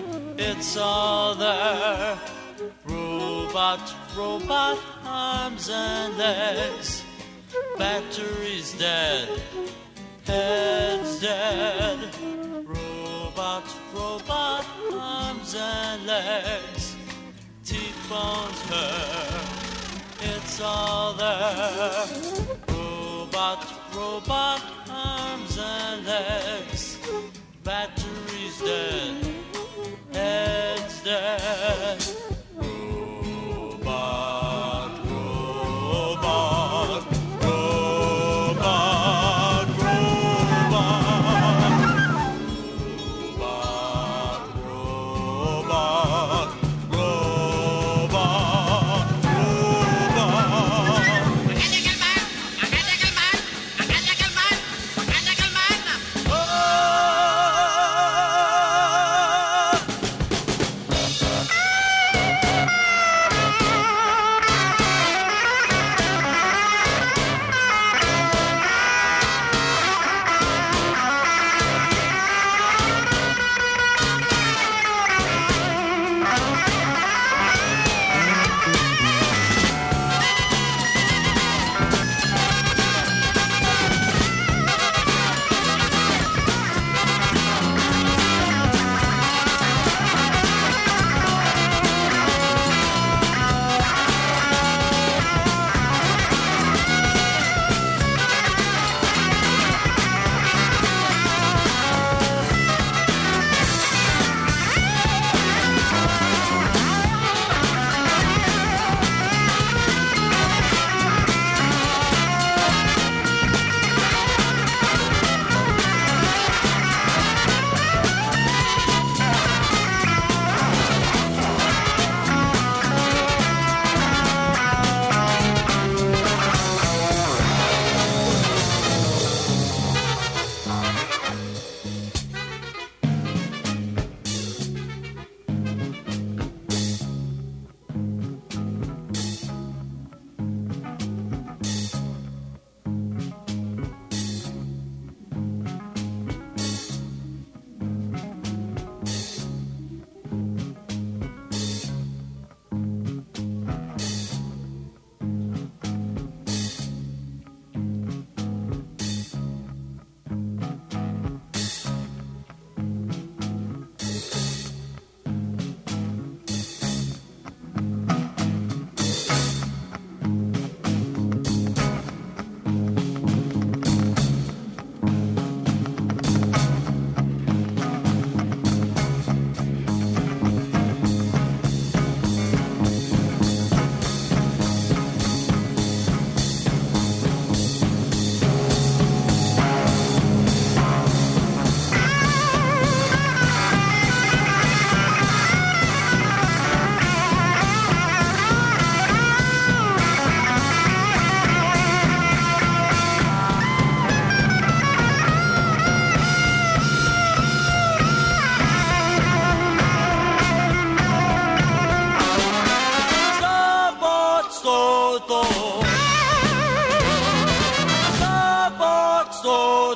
it's all there. Robot, robot, arms and legs, batteries dead, heads dead. Robot, robot, arms and legs, teeth, bones, hair, it's all there. Robot, robot, arms and legs, batteries dead, heads dead. Robot, robot, robot, robot, robot, robot, robot, robot.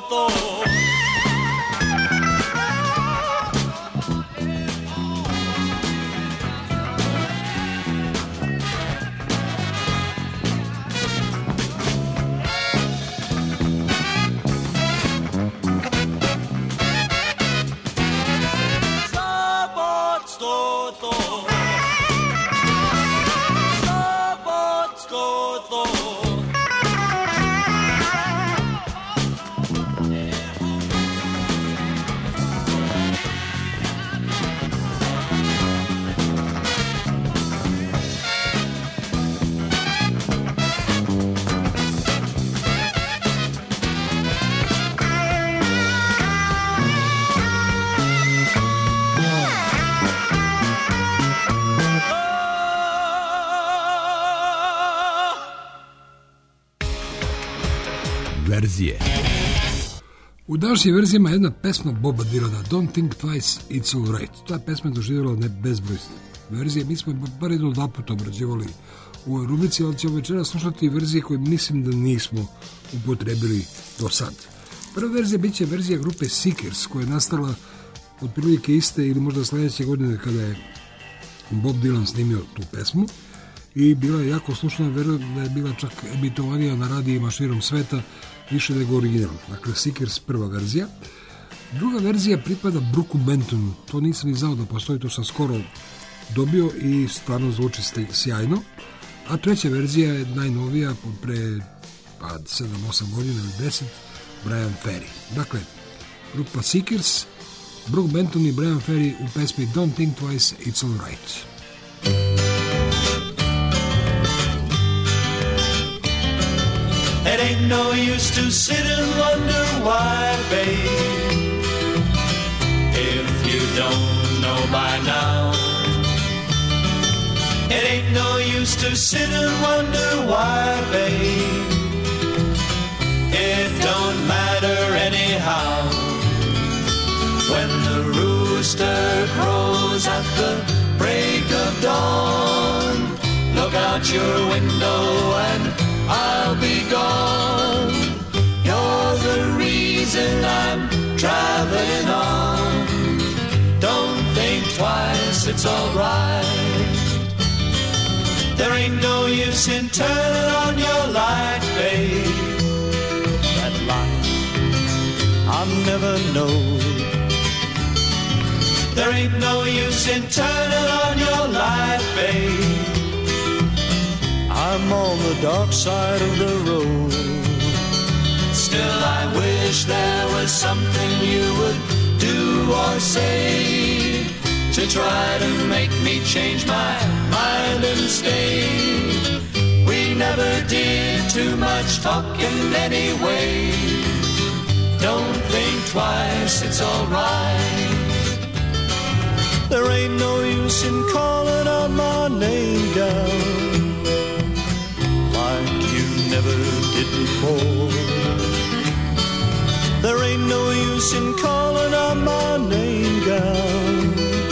Thor. Verzije. U današnjim verzijama je jedna pesma Boba Dylana, Don't Think Twice, It's All Right. Ta pesma je doživjela bezbroj verzije. Mi smo bar jedno 2 puta obrađivali u ovoj rubrici, ali ćemo večera slušati verzije koje mislim da nismo upotrebili do sad. Prva verzija bit će verzija grupe Seekers, koja je nastala otprilike iste ili možda sljedeće godine kada je Bob Dylan snimio tu pesmu i bila je jako slušana, verujem da je bila čak emitovanija na radijima širom sveta više nego original. Dakle, Seekers prva verzija. Druga verzija pripada Brooku Bentonu. To nisam ni znao da postoji, to sam skoro dobio i stvarno zvuči sjajno. A treća verzija je najnovija, pre 7-8 godina ili 10, Bryan Ferry. Dakle, grupa Seekers, Brooke Benton i Bryan Ferry u pesmi Don't Think Twice, It's All Right. It ain't no use to sit and wonder why, babe, if you don't know by now. It ain't no use to sit and wonder why, babe, it don't matter anyhow. When the rooster crows at the break of dawn, look out your window and I'll be gone. You're the reason I'm traveling on. Don't think twice, it's alright. There ain't no use in turning on your light, babe. That light I'll never know. There ain't no use in turning on your light, babe. I'm on the dark side of the road. Still I wish there was something you would do or say to try to make me change my mind and stay. We never did too much talking anyway. Don't think twice, it's alright. There ain't no use in calling out my name, gal, like you never did before. There ain't no use in calling out my name, gal,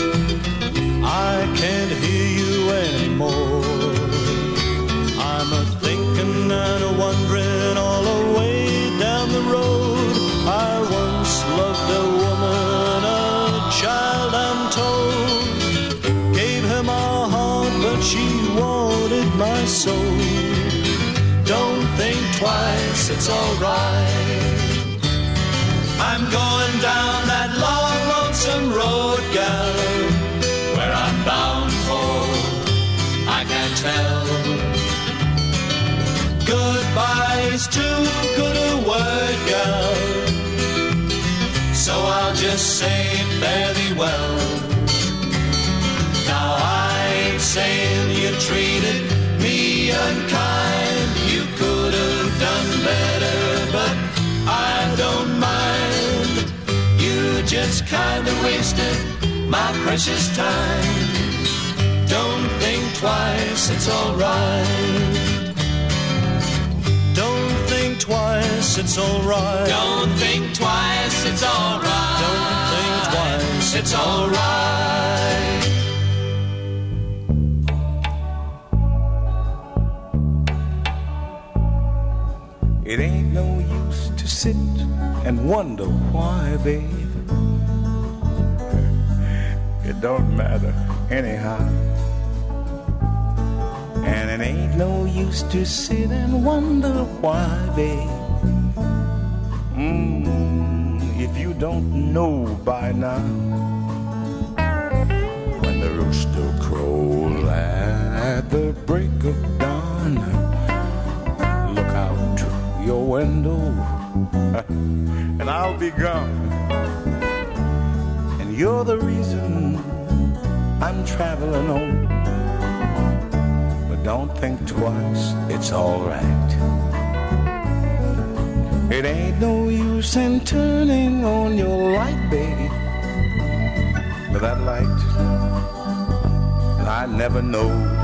I can't hear you anymore. I'm a-thinking and a-wondering all the way down the road. I once loved a woman, a child I'm told, gave her my heart but she wanted my soul. Don't think twice, it's alright. I'm going down that long, lonesome road, gal, where I'm bound for, I can't tell. Goodbye's too good a word, gal, so I'll just say fare thee well. Now I ain't saying you treated me unkind, you could have done better, but I don't mind. You just kinda wasted my precious time. Don't think twice, it's alright. Don't think twice, it's alright. Don't think twice, it's alright. Don't think twice, it's alright. It ain't no use to sit and wonder why, babe. It don't matter anyhow. And it ain't no use to sit and wonder why, babe. If you don't know by now, when the rooster crows at the break of dawn, look out your window and I'll be gone. And you're the reason I'm traveling on. But don't think twice, it's alright. It ain't no use in turning on your light, baby. But that light I never knowed.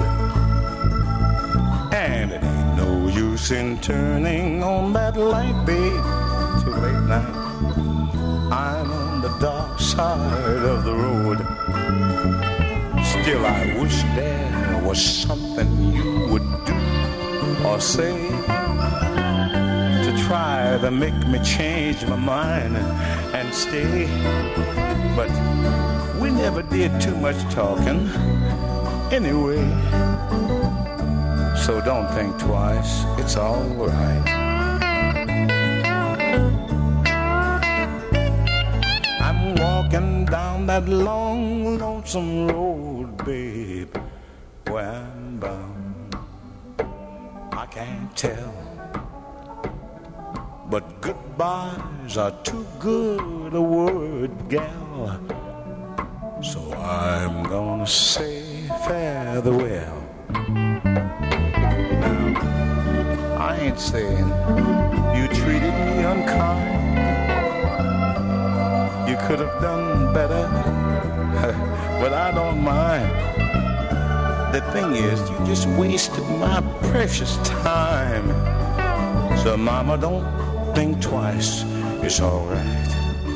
And it ain't no use in turning on that light, babe. Too late now, I'm on the dark side of the road. Still I wish there was something you would do or say to try to make me change my mind and stay. But we never did too much talking anyway. So don't think twice, it's all right. I'm walking down that long, lonesome road, babe. Where I'm bound, I can't tell. But goodbyes are too good a word, gal. So I'm gonna say farewell. I ain't saying you treated me unkind. You could have done better, but I don't mind. The thing is, you just wasted my precious time. So mama, don't think twice, it's alright.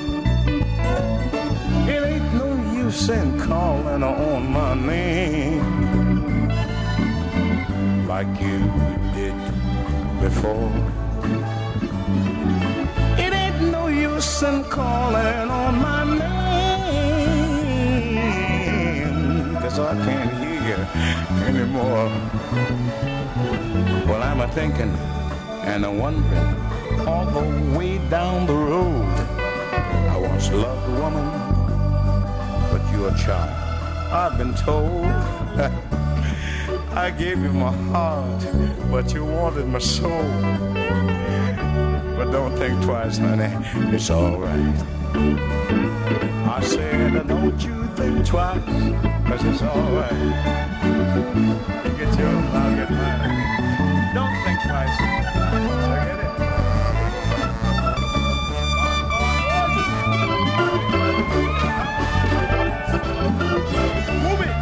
It ain't no use in calling on my name like you did before. It ain't no use in calling on my name, 'cause I can't hear anymore. Well, I'm a-thinking and a-wondering all the way down the road. I once loved a woman, but you're a child, I've been told. I gave you my heart, but you wanted my soul. But don't think twice, honey, it's all right. I said, don't you think twice, 'cause it's all right. You get yours, I'll get mine. Don't think twice. Forget it. Move it.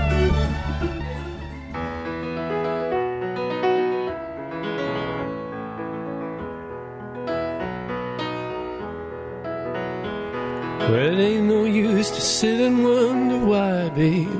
Well, it ain't no use to sit and wonder why, babe,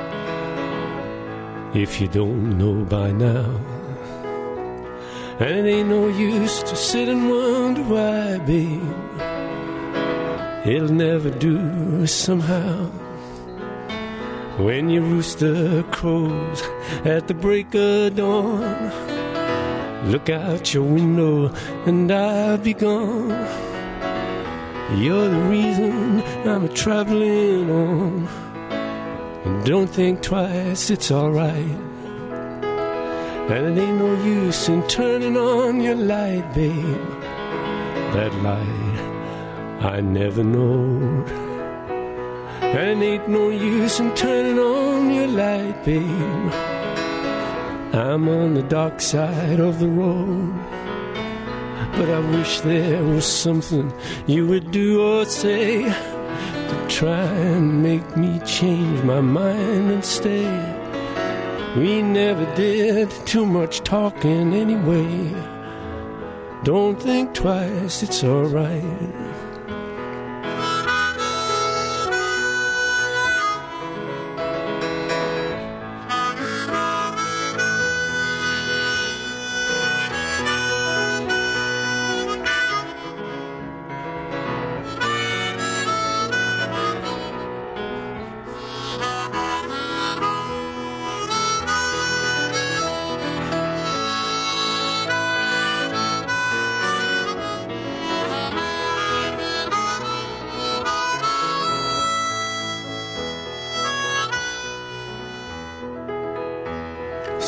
if you don't know by now. And it ain't no use to sit and wonder why, babe, it'll never do somehow. When your rooster crows at the break of dawn, look out your window and I'll be gone. You're the reason I'm a-traveling on. And don't think twice, it's alright. And it ain't no use in turning on your light, babe. That light I never knowed. And it ain't no use in turning on your light, babe. I'm on the dark side of the road. But I wish there was something you would do or say to try and make me change my mind and stay. We never did too much talking anyway. Don't think twice, it's alright.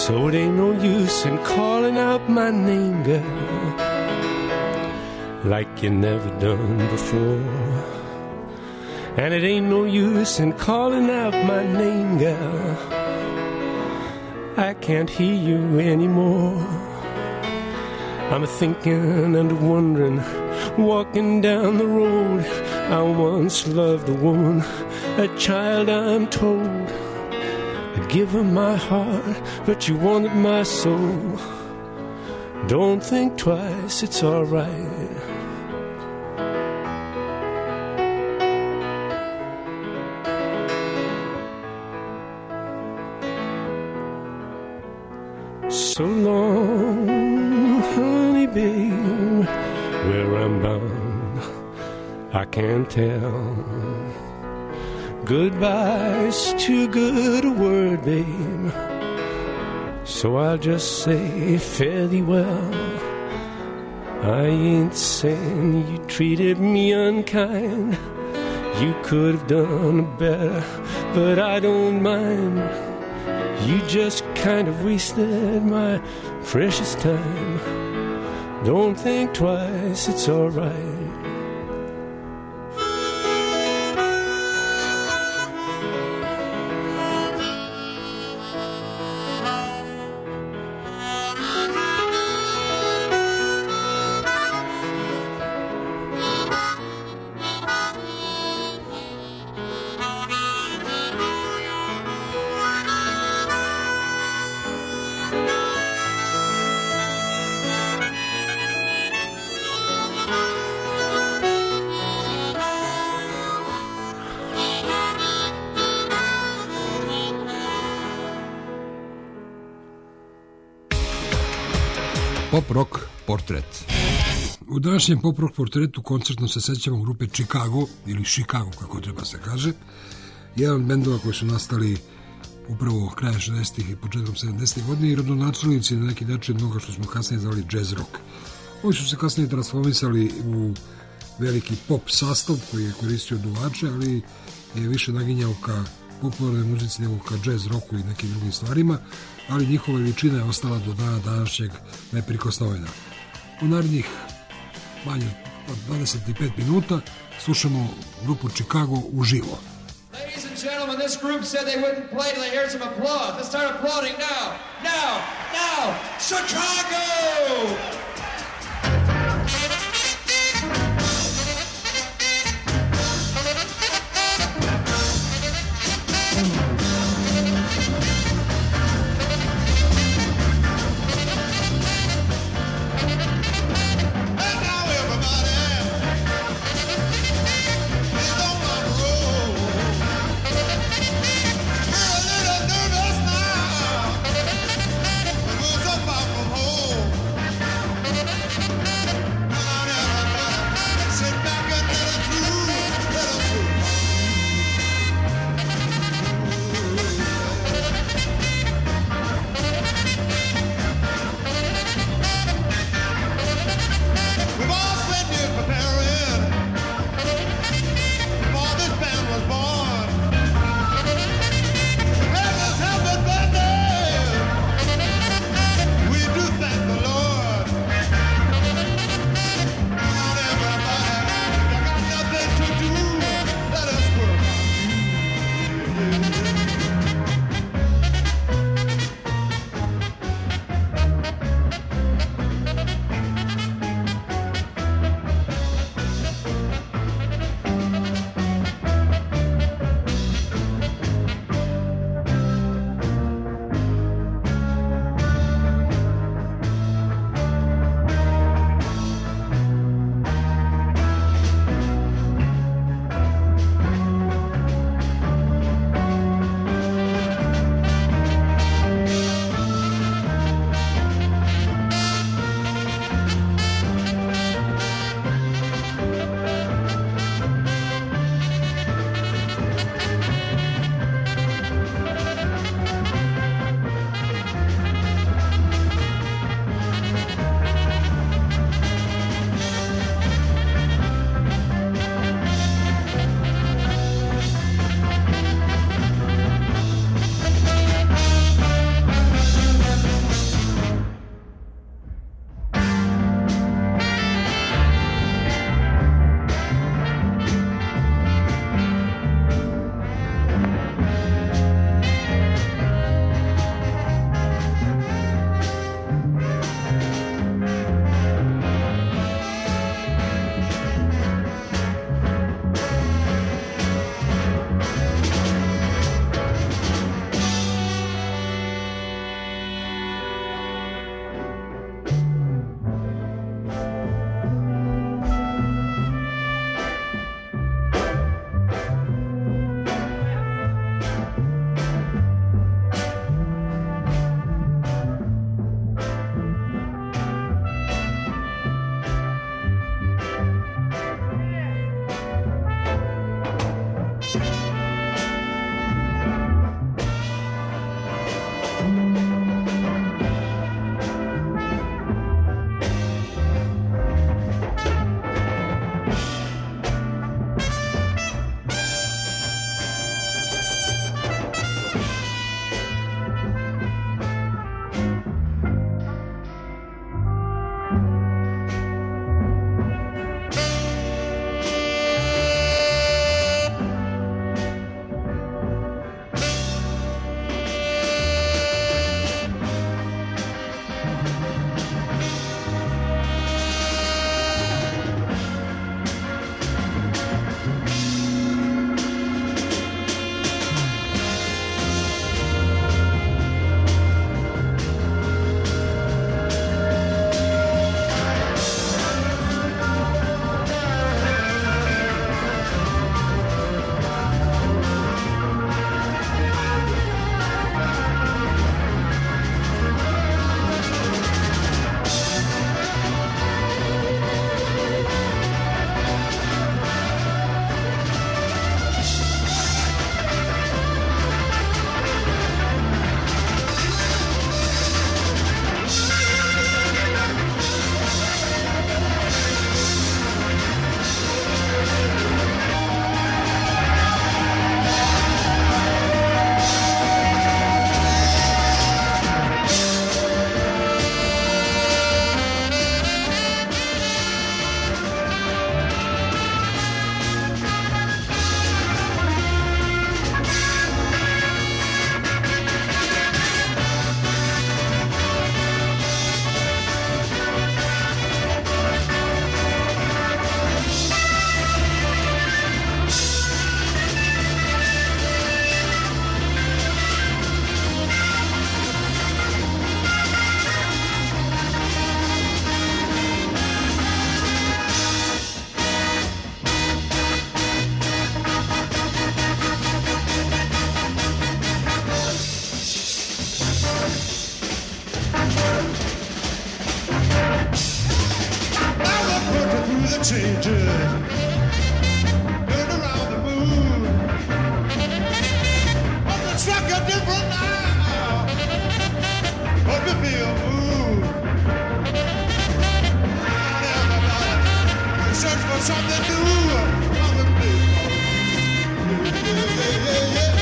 So it ain't no use in calling out my name, girl, like you never done before. And it ain't no use in calling out my name, girl, I can't hear you anymore. I'm a-thinking and a-wondering, walking down the road. I once loved a woman, a child I'm told. I'd give her my heart, but you wanted my soul. Don't think twice, it's alright. So long, honey babe, where I'm bound, I can't tell. Goodbye's too good a word, babe, so I'll just say fare thee well. I ain't saying you treated me unkind, you could have done better, but I don't mind. You just kind of wasted my precious time. Don't think twice, it's alright. Pop rock portret. U današnjem pop rock portretu koncertno se sećamo grupe Chicago, ili Chicago kako treba se kaže, jedan od bendova koji su nastali upravo kraja 60-ih i početkom 70-ih godina i rodonačelnici na neki način mnogo što smo kasnije zvali jazz rock. Oni su se kasnije transformisali u veliki pop sastav koji je koristio duvače, ali je više naginjao ka popularnoj muzici nego ka jazz rocku i nekim drugim stvarima, ali njihova veličina je ostala do dana današnjeg neprikosnovena. U narednih manje od 25 minuta slušamo grupu Chicago uživo. Ladies and gentlemen, this group said they wouldn't play till they heard some applause. Let's start applauding now. Now, Chicago! Nervous now, 'cause I'm far from home. changes. Turn around the moon. But the truck is different now. But the feel move. Everybody search for something new. Something new. Yeah.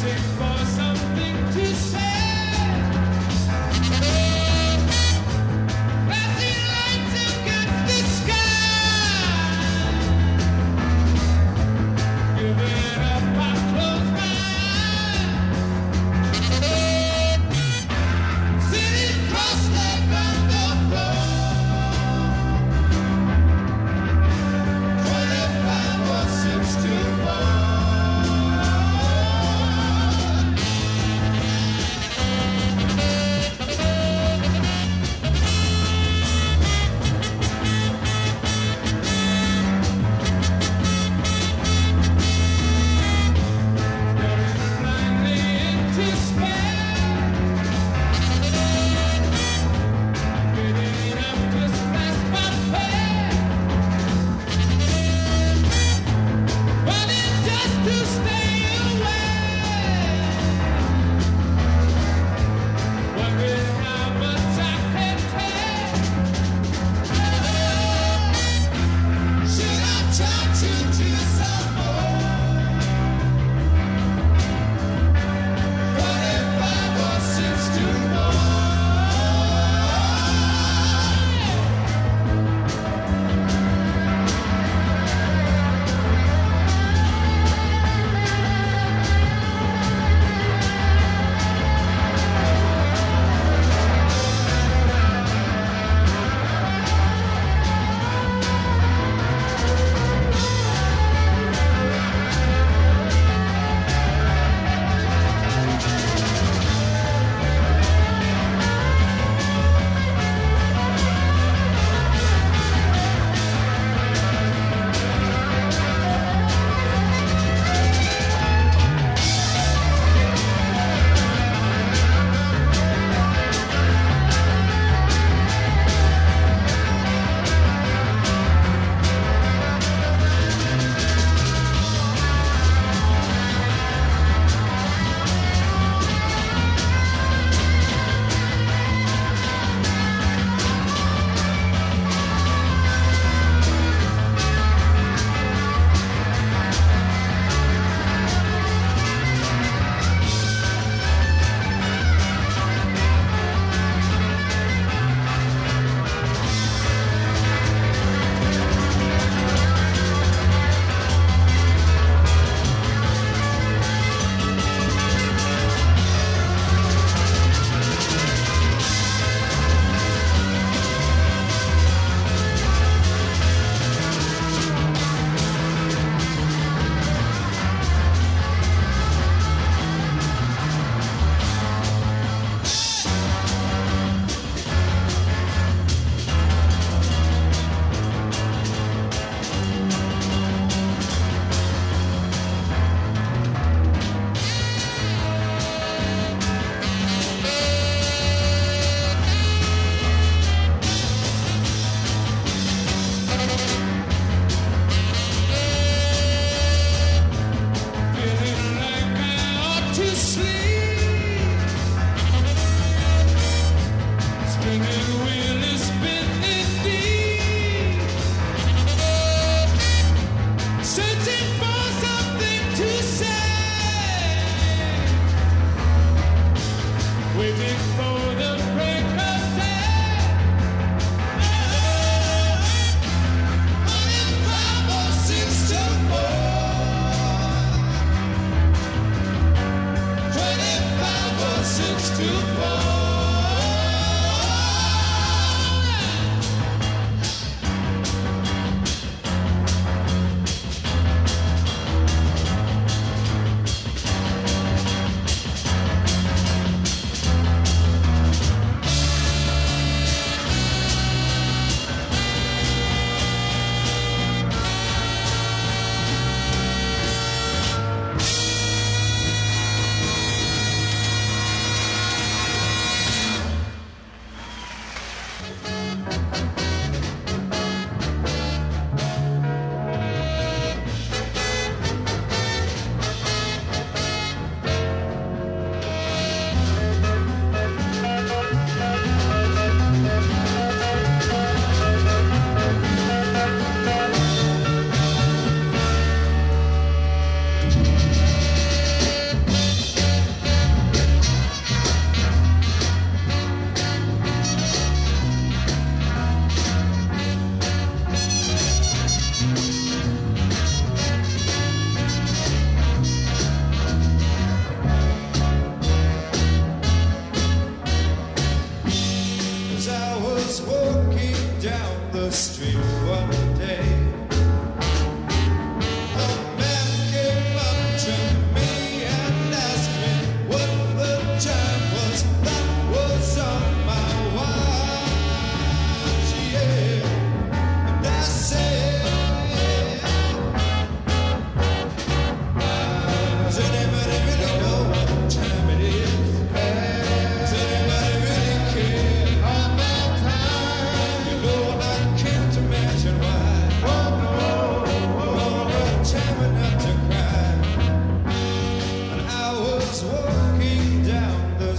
24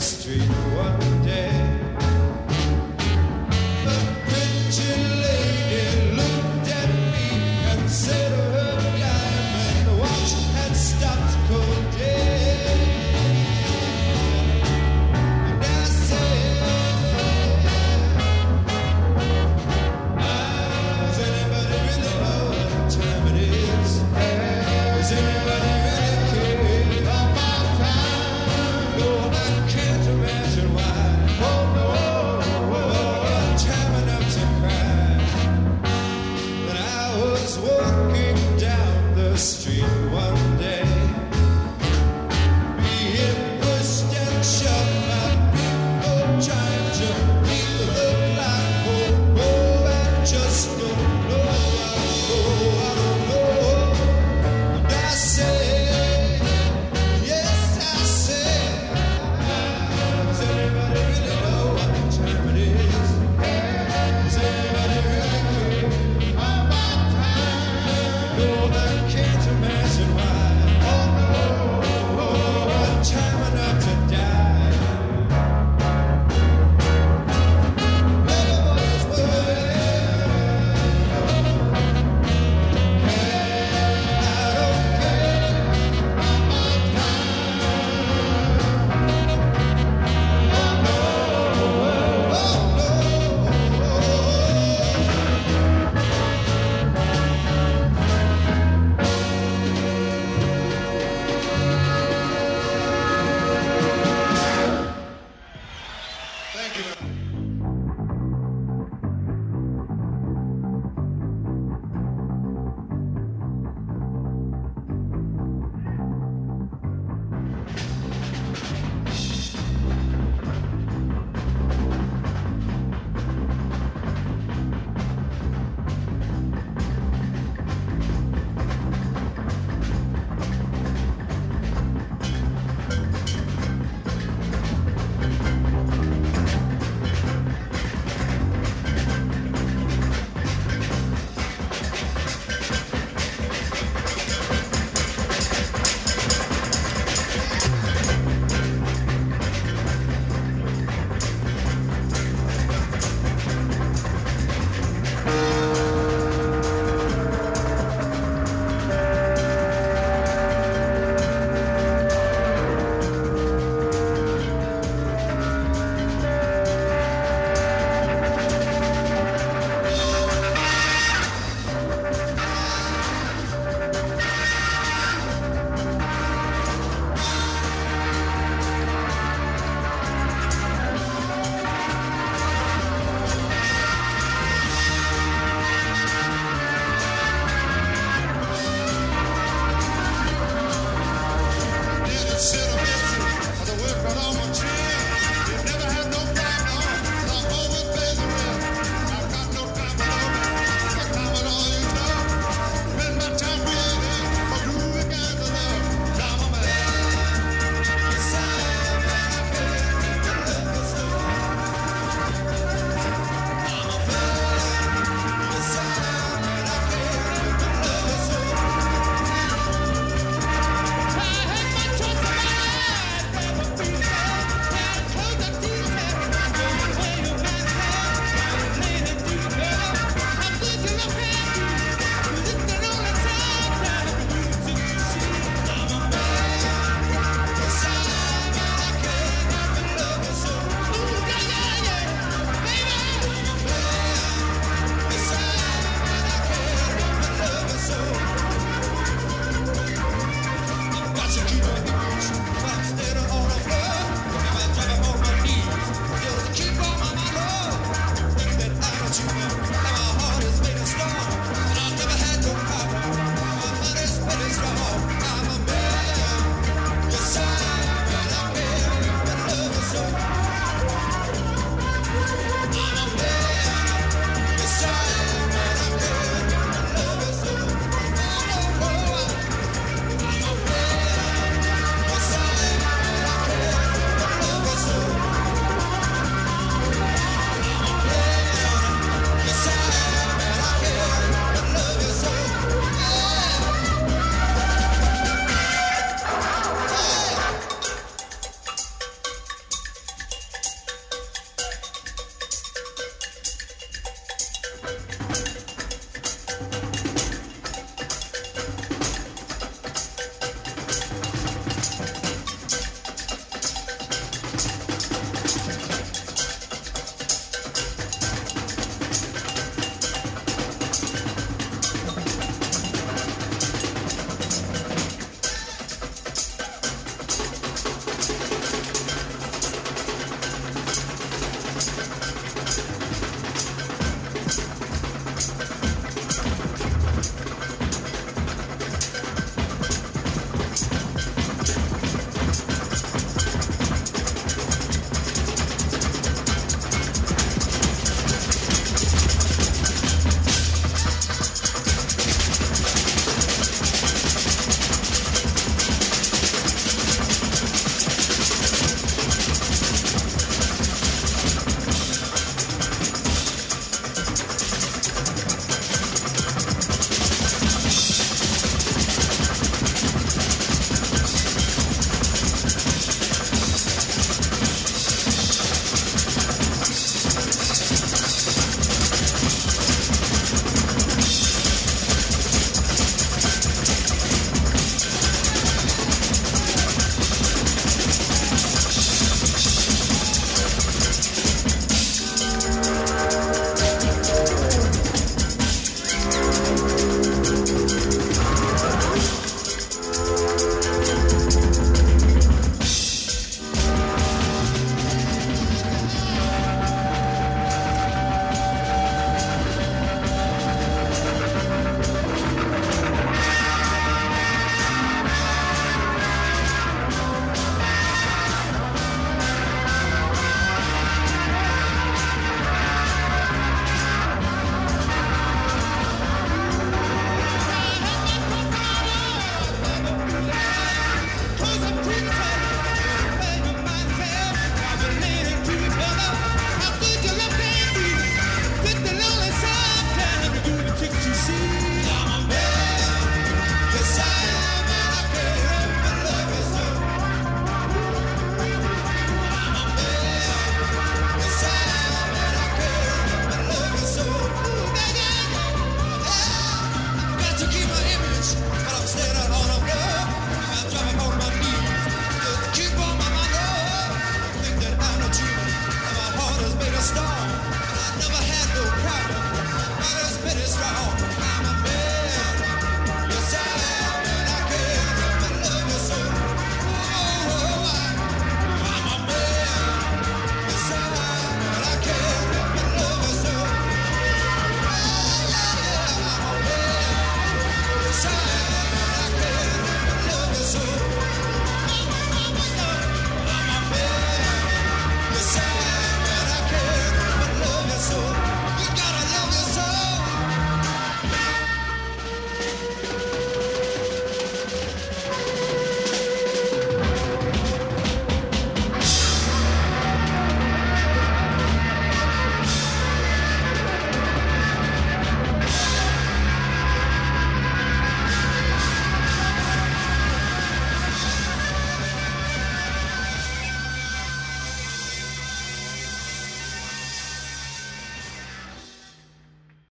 street one day. The pretty lady looked at me and said her diamond watch had stopped cold day. And I said, does anybody really know what time it is? Does anybody really care about time? No, I can't imagine why. Oh no, what time enough to cry. But I was walking down the street one day, being pushed and shoved by people trying to beat the black hole. Oh, I just don't know. I don't know. And I say, yes, I say, does anybody really know what time it is? Does anybody really care about time? No, I can't imagine why. Oh no, what time enough to die. Sentimental, the work on all my